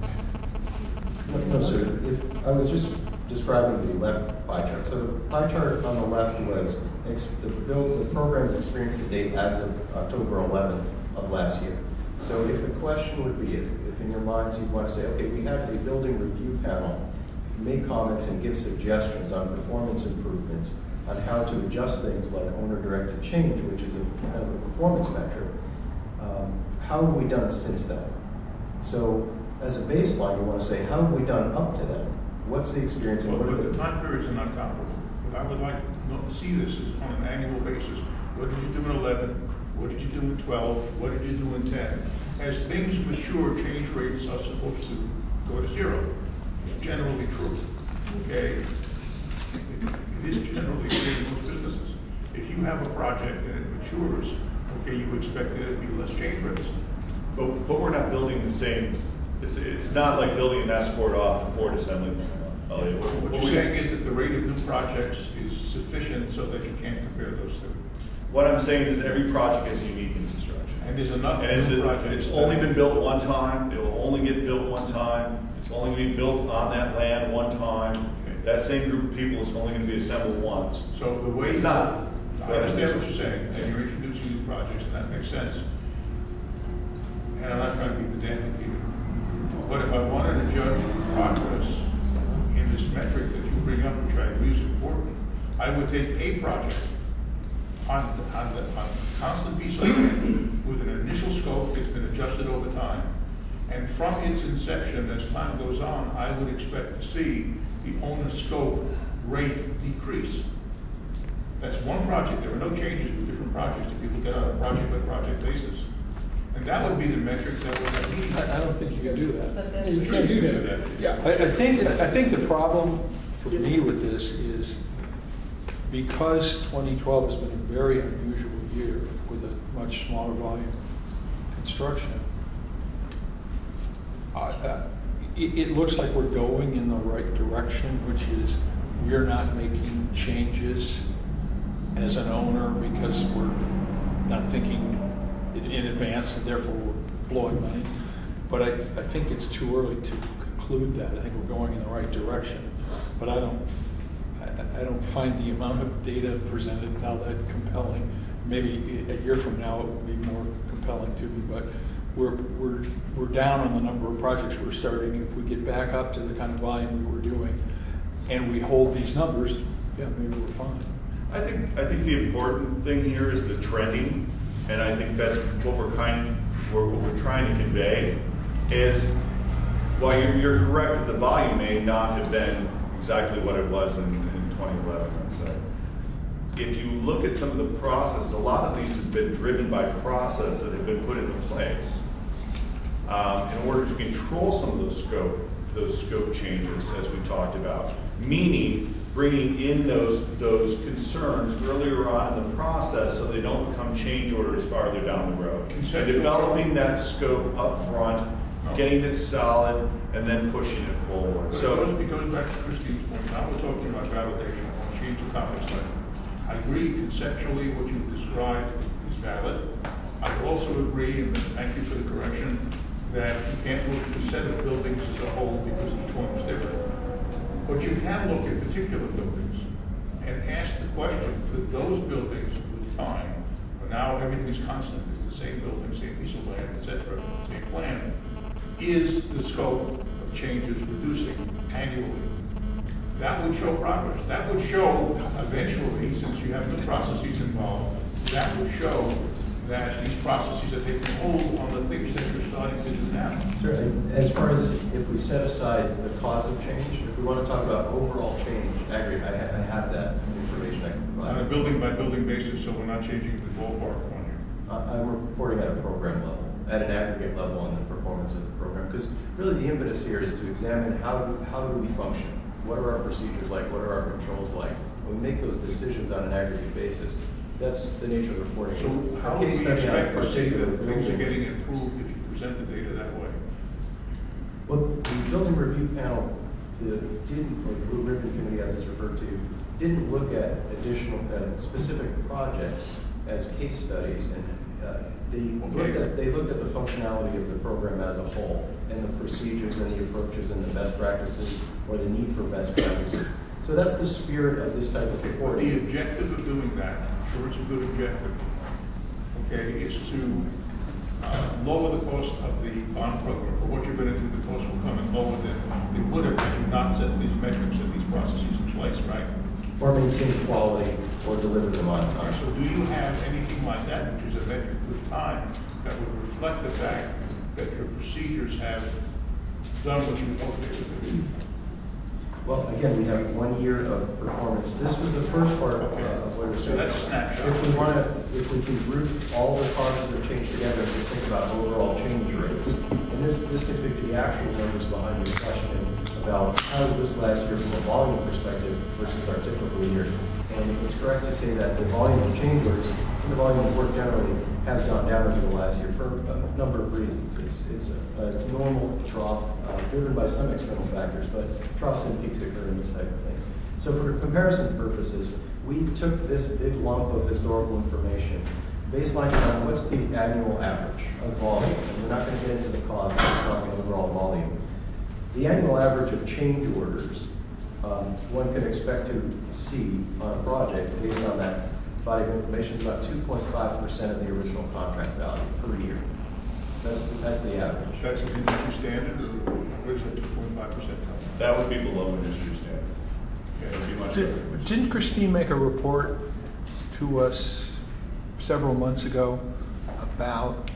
No, sir. I was just describing the left pie chart. So the pie chart on the left was the program's experience to date as of October 11th of last year. So if the question would be, if in your minds you want to say, okay, we had a building review panel make comments and give suggestions on performance improvements, on how to adjust things like owner-directed change, which is a kind of a performance metric, how have we done since then? So as a baseline, you want to say, how have we done up to then? What's the experience? And what are But the time periods are not comparable. What I would like to see this is on an annual basis. What did you do in 11? What did you do in 12? What did you do in 10? As things mature, change rates are supposed to go to zero. It's generally true. Okay? It is generally true in most businesses. If you have a project and it matures, okay, you expect there to be less change rates. But we're not building the same, it's not like building an escort off the Ford assembly. What you're saying is that the rate of new projects is sufficient so that you can't compare those two. What I'm saying is every project is unique in construction. And there's enough And new projects. it's only been built one time, it will only get built one time, it's only going to be built on that land one time. That same group of people is only going to be assembled once. So the way It's not. I understand what you're saying, and you're introducing new projects, and that makes sense. And I'm not trying to be pedantic here. But if I wanted to judge progress in this metric that you bring up, which I agree is important, I would take a project on a constant piece of land with an initial scope that's been adjusted over time. And from its inception, as time goes on, I would expect to see the owner scope rate decrease. That's one project. There are no changes with different projects if you look at it on a project-by-project basis. And that would be the metric that would be. I don't think you can do that. But then You can't do that. Yeah, I think the problem for me with this is because 2012 has been a very unusual year with a much smaller volume of construction. It looks like we're going in the right direction, which is we're not making changes as an owner because we're not thinking in advance and therefore we're blowing money. But I think it's too early to conclude that. I think we're going in the right direction. But I don't find the amount of data presented now that compelling. Maybe a year from now it will be more compelling to me, but we're down on the number of projects we're starting. If we get back up to the kind of volume we were doing, and we hold these numbers, yeah, maybe we're fine. I think the important thing here is the trending, and I think that's what we're trying to convey is, while you're correct that the volume may not have been exactly what it was in 2011, let's say. If you look at some of the process, a lot of these have been driven by process that have been put into place in order to control some of those scope changes, as we talked about. Meaning, bringing in those concerns earlier on in the process so they don't become change orders farther down the road. And developing that scope up front, getting it solid, and then pushing it forward. So it goes back to Christine's point. Now we're talking about validation on change of topics. I agree conceptually what you've described is valid. I also agree, and thank you for the correction, that you can't look at the set of buildings as a whole because each one is different. But you can look at particular buildings and ask the question for those buildings with time. But now everything is constant. It's the same building, same piece of land, etc., same plan. Is the scope of changes reducing annually? That would show progress. That would show eventually, since you have new processes involved, that would show that these processes are taking hold on the things that you're starting to do now. Certainly. As far as if we set aside the cause of change, if we want to talk about overall change, aggregate, I have that information I can provide. On a building by building basis, so we're not changing the ballpark on you. I'm reporting at a program level, at an aggregate level on the performance of the program, because really the impetus here is to examine how do we function? What are our procedures like? What are our controls like? When we make those decisions on an aggregate basis, that's the nature of the reporting. So how do we expect to see that things are getting improved if you present the data that way? Well, the building review panel, or the Blue Ribbon Committee as it's referred to, didn't look at additional specific projects as case studies, and they looked at the functionality of the program as a whole, and the procedures and the approaches and the best practices, or the need for best practices. So that's the spirit of this type of report. The objective of doing that, I'm sure it's a good objective, okay, is to lower the cost of the bond program. For what you're going to do, the cost will come in lower than it would have had you not set these metrics and these processes in place, right? Or maintain quality, or deliver them on time. So do you have anything like that, which is a metric with time, that would reflect the fact that your procedures have done what you hoped they would do? Well, again, we have 1 year of performance. This was the first part of what we're saying. So that's a snapshot. If we can group all the causes of change together and just think about overall change rates, and this can speak to the actual numbers behind your question about how is this last year from a volume perspective versus our typical year. And it's correct to say that the volume of change orders, the volume of work generally, has gone down over the last year for a number of reasons. It's a normal trough driven by some external factors, but troughs and peaks occur in this type of things. So for comparison purposes, we took this big lump of historical information, baseline on what's the annual average of volume. And we're not going to get into the cost, we're just talking overall volume. The annual average of change orders one can expect to see on a project based on that body of information is about 2.5% of the original contract value per year. That's the average. That's an industry standard, or where does that 2.5% come? That would be below industry standard. Yeah, it'd be much better. Didn't Christine make a report to us several months ago about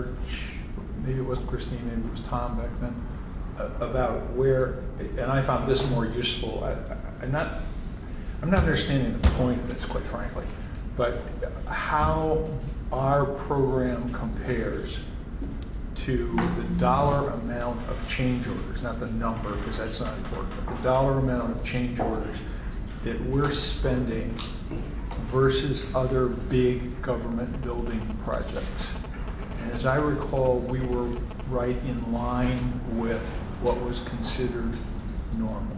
maybe it wasn't Christine, maybe it was Tom back then, about where, and I found this more useful. I'm not understanding the point of this, quite frankly, but how our program compares to the dollar amount of change orders, not the number, because that's not important, but the dollar amount of change orders that we're spending versus other big government building projects. And as I recall, we were right in line with what was considered normal.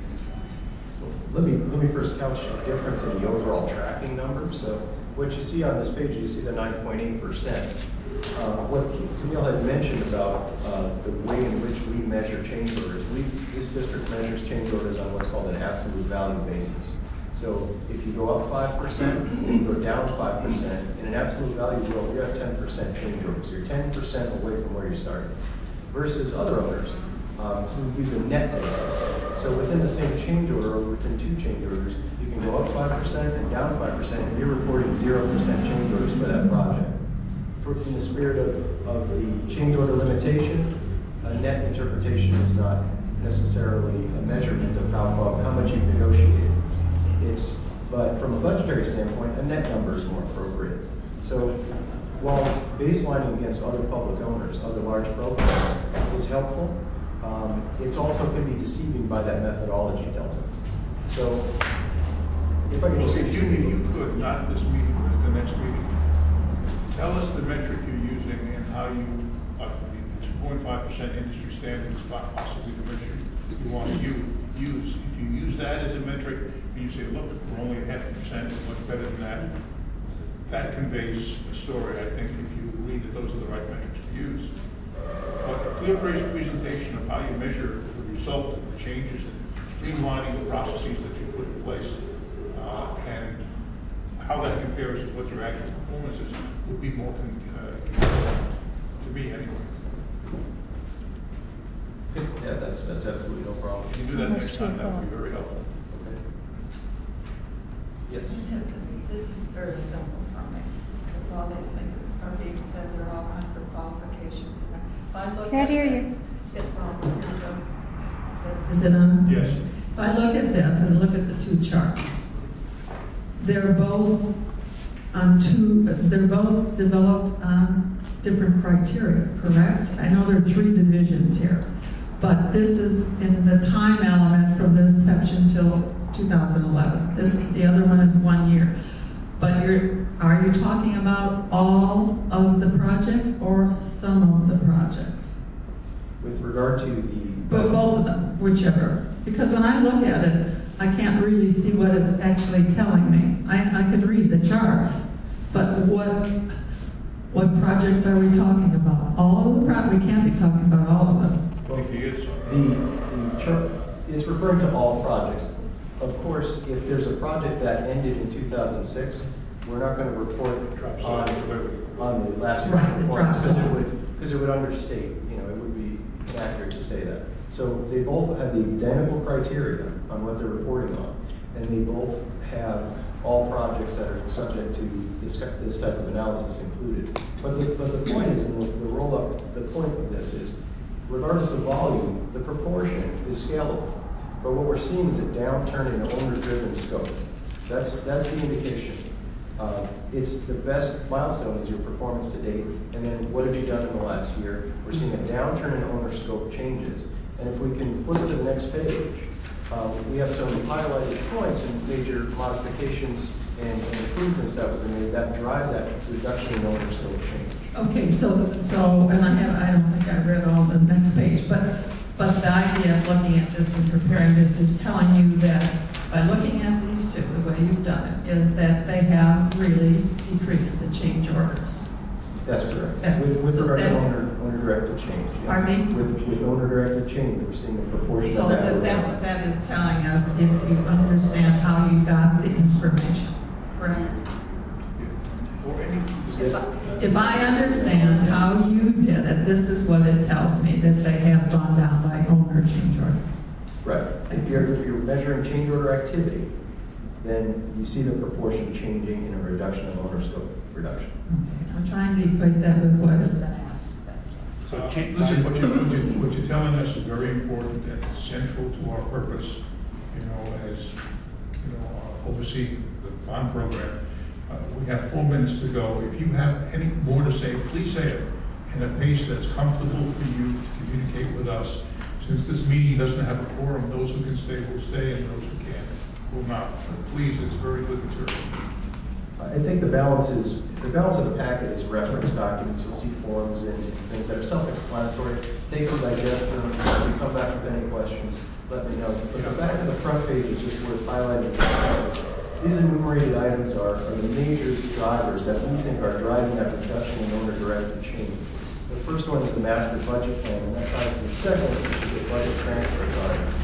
Let me first couch the difference in the overall tracking number. So what you see on this page, you see the 9.8%. What Camille had mentioned about the way in which we measure change orders, this district measures change orders on what's called an absolute value basis. So if you go up 5%, and you go down 5%, in an absolute value world, you're at 10% change orders. You're 10% away from where you started. Versus other owners who use a net basis. So within the same change order, or within two change orders, you can go up 5% and down 5%, and you're reporting 0% change orders for that project. In the spirit of the change order limitation, a net interpretation is not necessarily a measurement of how much you've negotiated. But from a budgetary standpoint, a net number is more appropriate. So while baselining against other public owners, other large programs is helpful, it's also can be deceiving by that methodology delta. So if I could just Okay, Jimmy, you could, not this meeting, but the next meeting, tell us the metric you're using and how you, the 2.5% industry standard is possibly the measure you want to use. If you use that as a metric, and you say, look, we're only at 0.5%, it's much better than that, that conveys a story, I think, if you agree that those are the right metrics to use. But a clear presentation of how you measure the result of the changes and streamlining the processes that you put in place, and how that compares to what your actual performance is, would be more to me anyway. Yeah, that's absolutely no problem. If you do that next time, that would be very helpful. Okay. Yes. This is very simple for me, because all these things are being said, there are all kinds of qualifications. If I look Can't at hear it- you. Here we go. Is it on? Yes. If I look at this and look at the two charts, they're both developed on different criteria, correct? I know there are three divisions here, but this is in the time element from this section till 2011. The other one is 1 year. But are you talking about all of the projects or some of the projects? With regard to But both of them, whichever. Because when I look at it, I can't really see what it's actually telling me. I can read the charts, but what projects are we talking about? All of the projects? We can't be talking about all of them. Well, if he is. the chart is referring to all projects. Of course, if there's a project that ended in 2006, we're not going to report on the last year's performance because it would understate. It would be inaccurate to say that. So they both have the identical criteria on what they're reporting on, and they both have all projects that are subject to this type of analysis included. But the point is, and the roll-up, the point of this is, regardless of volume, the proportion is scalable. But what we're seeing is a downturn in owner-driven scope. That's the indication. It's the best milestone is your performance to date, and then what have you done in the last year? We're seeing a downturn in owner scope changes. And if we can flip to the next page, we have some highlighted points and major modifications and improvements that were made that drive that reduction in owner scope change. Okay, so, and I don't think I read all the next page, but the idea of looking at this and preparing this is telling you that by looking at these two, the way you've done it, is that they have really decreased the change orders. That's correct. With regard to owner-directed change. Yes. Pardon me? With owner-directed change, we're seeing a proportion So of that. that's what that is telling us, if you understand how you got the information, correct? If I understand how you did it, this is what it tells me, that they have gone down by owner change orders. Right. If you're measuring change order activity, then you see the proportion changing in a reduction of owner scope reduction. Okay. I'm trying to equate that with what has been asked. That's right. So listen, what you're telling us is very important and it's central to our purpose, as overseeing the bond program. We have 4 minutes to go. If you have any more to say, please say it in a pace that's comfortable for you to communicate with us. Since this meeting doesn't have a quorum, those who can stay will stay and those who can't will not. But please, it's very good material. I think the balance of the packet is reference documents. You'll see forms and things that are self-explanatory. Take them, digest them. If you come back with any questions, let me know. But the back of the front page is just worth highlighting. These enumerated items are the major drivers that we think are driving that reduction in owner-directed change. The first one is the master budget plan, and that ties to the second one, which is the budget transfer authority.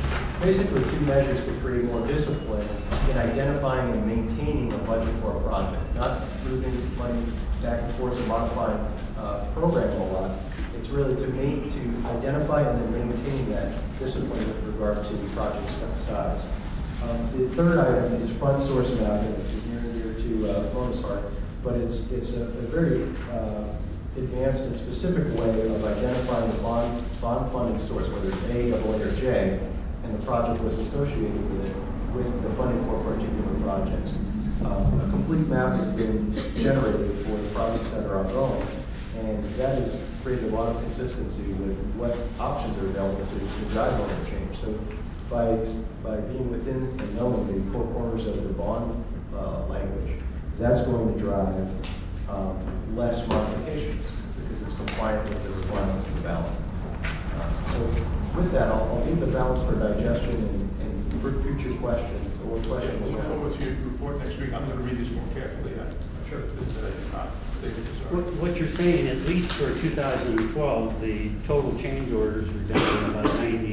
basically two measures to create more discipline in identifying and maintaining a budget for a project, not moving money back and forth and modifying program a lot. It's really to identify and then maintain that discipline with regard to the project size. The third item is fund source mapping, which is near and dear to Mona's heart, but it's a very advanced and specific way of identifying the bond funding source, whether it's A, AA, or J, and the project was associated with it, with the funding for particular projects. A complete map has been generated for the projects that are ongoing, and that has created a lot of consistency with what options are available to drive order change. So by being within and knowing the four corners of the bond language, that's going to drive less modifications because it's compliant with the requirements of the ballot. So with that, I'll leave the balance for digestion and for future questions or questions. We'll look forward to your report next week. I'm going to read this more carefully. I'm sure it's What you're saying, at least for 2012, the total change orders were down about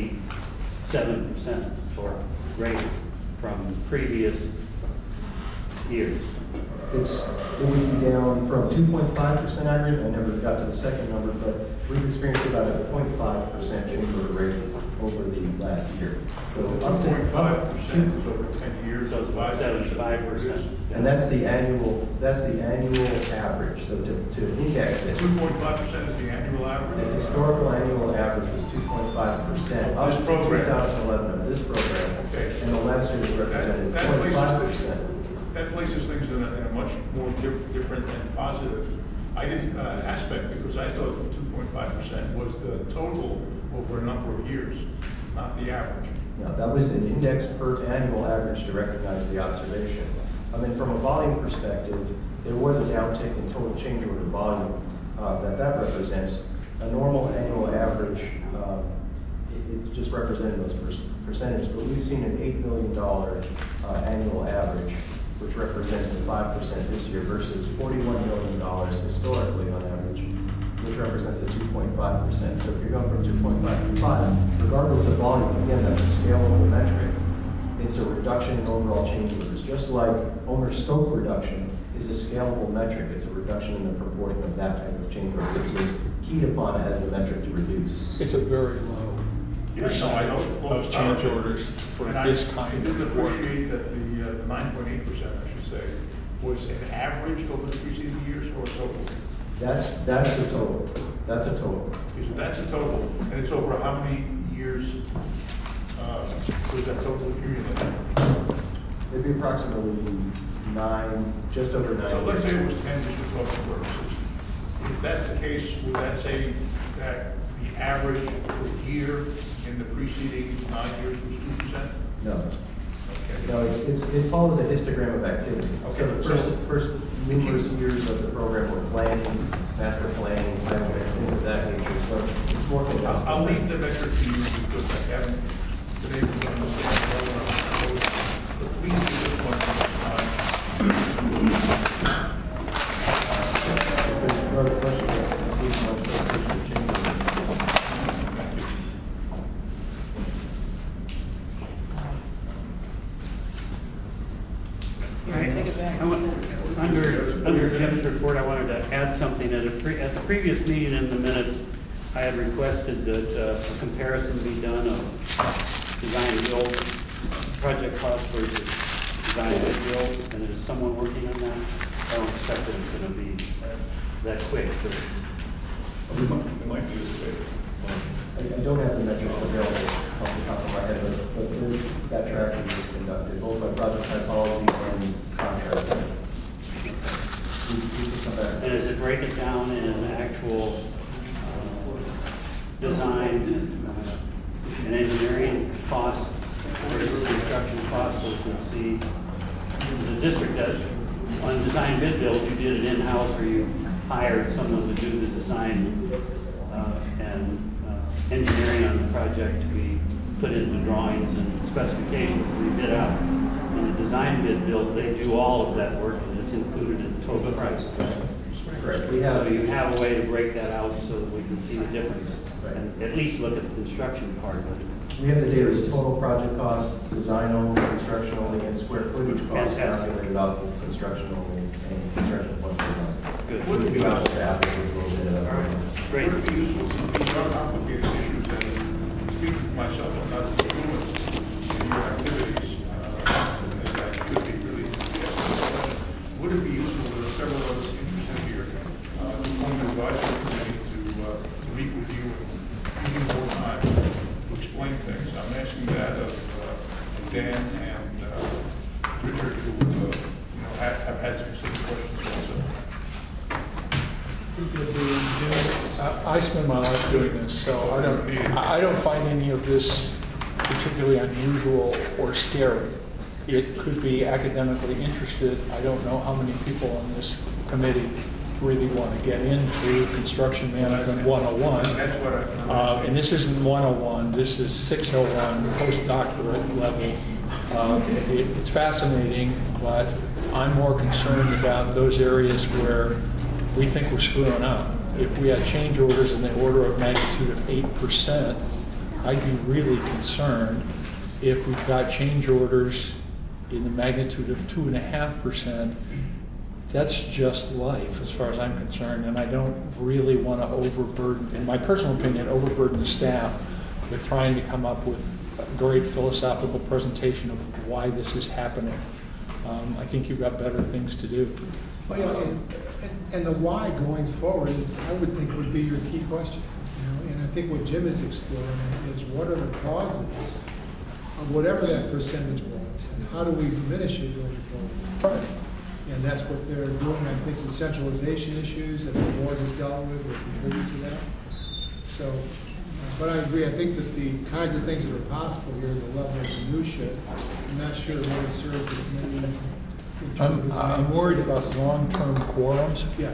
97% or greater from previous years. It would be down from 2.5% aggregate. I never got to the second number, but we've experienced about a 0.5% change order rate over the last year. So 2.5% is over 10 years. So it's about 75%. And that's the annual average. So to index it, 2.5% is the annual average. the historical annual average was 2.5% up to 2011 of this program. Okay. And the last year was represented 0.5%. That places things in a much more different and positive aspect, because I thought 2.5% was the total over a number of years, not the average. No, that was an index per annual average to recognize the observation. I mean, from a volume perspective, there was a downtick in total change order volume that represents. A normal annual average, it just represented those percentages, but we've seen an $8 million annual average, which represents the 5% this year versus $41 million historically on average, which represents a 2.5%. So if you're going from 2.5 to 5, regardless of volume, again, that's a scalable metric. It's a reduction in overall change orders. Just like owner scope reduction is a scalable metric, it's a reduction in the proportion of that type of change order, which was keyed upon as a metric to reduce. It's a very low percentage of change orders for this kind of work. I did appreciate that the 9.8%, I should say, was an average over the preceding years or a total? That's a total. That's a total. Okay, so that's a total, and it's over how many years was that total accumulated? It'd be approximately just over 9 So let's say years. it was 10 just for talking purposes. If that's the case, would that say that the average per year in the preceding 9 years was 2%? No. Okay. No, it follows a histogram of activity. Okay. So the first numerous years of the program were planning, master planning, things of that nature. So it's more condensed. I'll leave the metric to you because I haven't been able to understand well enough. But please do this one at a time. If there's no other questions, please don't change it. Under Jim's report, I wanted to add something. At the previous meeting in the minutes, I had requested that a comparison be done of design and build, project cost versus design and build, and is someone working on that? I don't expect that it's going to be that quick, but We might do this later. I don't have the metrics available off the top of my head, but there's that tracking is conducted both by project typology and contracting. We can come back. and does it break it down in actual design and engineering costs versus construction costs, so we can see the district does on design bid build, you did it in-house or you hired someone to do the design and engineering on the project to be put into drawings and specifications to be bid out. In the design bid build, they do all of that work and it's included in the total price. Correct. So you have a way to break that out so that we can see the difference and at least look at the construction part of it. We have the data as total project cost, design only, construction only, and square footage cost Fantastic. calculated off of construction only and construction plus design. Good. So we do apples to apples with a little bit of. Great. Would it be useful, since these are complicated issues, and speaking for myself, I'm not as fluent in your activities, as I should be really. Would it be useful, there are several of us interested here, to form an advisory committee to meet with you and give you more time to explain things? I'm asking that of Dan and Richard, who have had specific questions also. I spend my life doing this, so I don't find any of this particularly unusual or scary. It could be academically interested. I don't know how many people on this committee really want to get into construction management 101. That's what And this isn't 101, this is 601, postdoctorate level. It's fascinating, but I'm more concerned about those areas where we think we're screwing up. If we had change orders in the order of magnitude of 8%, I'd be really concerned. If we've got change orders in the magnitude of 2.5%, that's just life as far as I'm concerned, and I don't really want to overburden, in my personal opinion, overburden the staff with trying to come up with a great philosophical presentation of why this is happening. I think you've got better things to do. Well, yeah, and the why going forward is, I would think, would be your key question. And I think what Jim is exploring is what are the causes of whatever that percentage was, and how do we diminish it going forward? Right. And that's what they're doing. I think the centralization issues that the board has dealt with will contribute to that. So, but I agree. I think that the kinds of things that are possible here, the level of minutia, I'm not sure really serves the committee. I'm worried about long-term quorums. Yeah.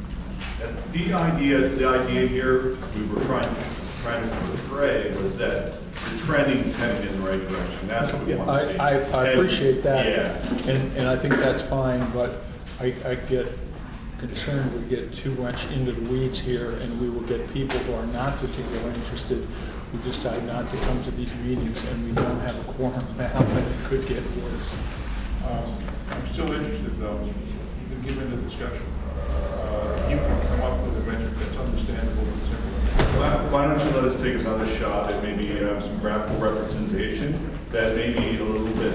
The idea here we were trying to portray was that the trending is heading in the right direction. That's what we want to see. I appreciate that, Yeah. and I think that's fine, but I get concerned we get too much into the weeds here, and we will get people who are not particularly interested who decide not to come to these meetings, and we don't have a quorum now, and it could get worse. I'm still interested, though, even given the discussion. You can come up with a metric that's understandable and simple. Why don't you let us take another shot at maybe some graphical representation that may be a little bit,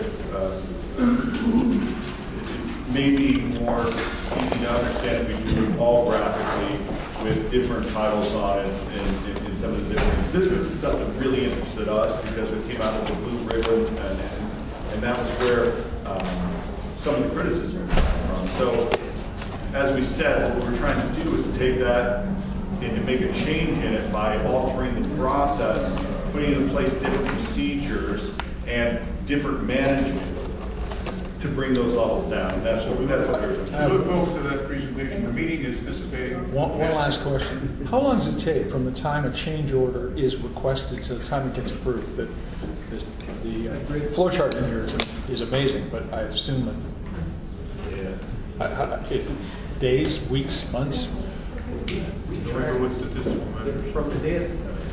maybe more easy to understand if we do it all graphically with different titles on it and some of the different. This is the stuff that really interested us because it came out of the blue ribbon, and that was where some of the criticism came from. So, as we said, what we're trying to do is to take that and make a change in it by altering the process, putting in place different procedures and different management to bring those levels down. That's what we're doing. I look forward to that presentation. The meeting is dissipating. One last question. How long does it take from the time a change order is requested to the time it gets approved? The flow chart in here is amazing, but I assume it's days, weeks, months? Remember what statistical measures? From the day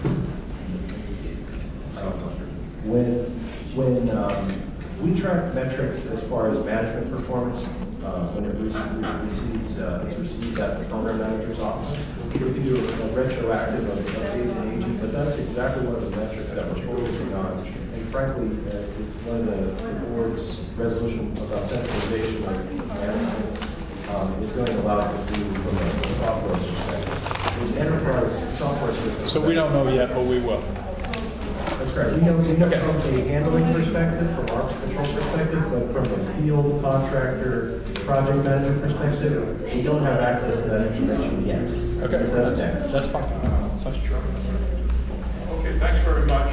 when we track metrics as far as management performance, when it receives, it's received at the program manager's office. We can do a retroactive of days and aging, but that's exactly one of the metrics that we're focusing on. And frankly, it's one of the board's resolution about centralization of management is going to allow us to do from a software perspective. There's enterprise software systems. So we don't know yet, but we will. That's correct. We know from a handling perspective, from our control perspective, but from a field contractor project management perspective, we don't have access to that information yet. Okay. But that's next. That's fine. That's true. Okay, thanks very much.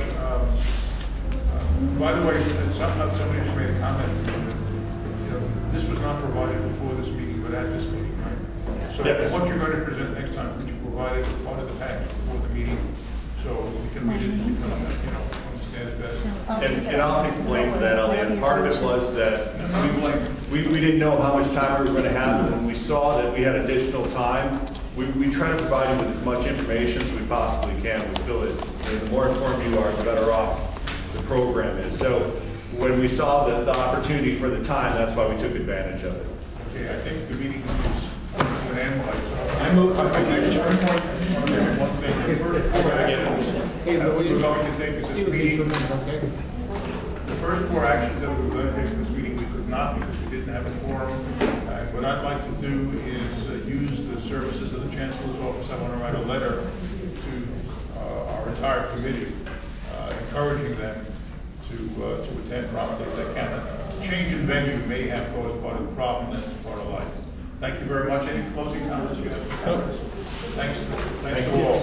By the way, somebody just made a comment. This was not provided before this meeting, but at this meeting, right? So yes. What you're going to present next time, would you provide it as part of the package before the meeting, so we can read it and understand it better? And I'll take the blame for that, Elliot. Part of it was that we didn't know how much time we were going to have, and when we saw that we had additional time, we try to provide you with as much information as we possibly can. We feel that the more informed you are, the better off program is. So when we saw the opportunity for the time, that's why we took advantage of it. Okay, I think the meeting is coming to an end. I move. One thing. The first four actions that we were going to take is this meeting. The first four actions that we were going to take in this meeting, we could not because we didn't have a quorum. What I'd like to do is use the services of the Chancellor's Office. I want to write a letter to our entire committee, encouraging them to attend promptly if they can. A change in venue may have caused part of the problem. That's part of life. Thank you very much. Any closing comments? You have? Thanks to all.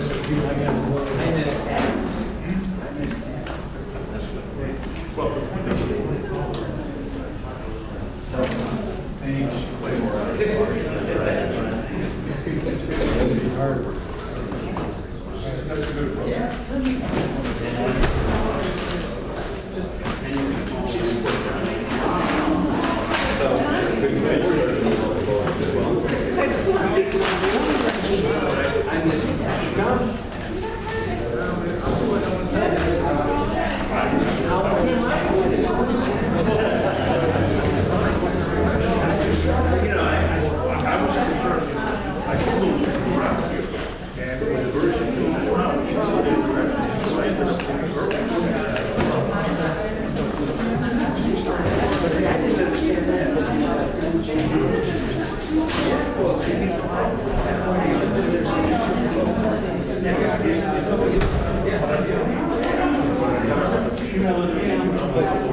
Well, that's a good approach. Yeah.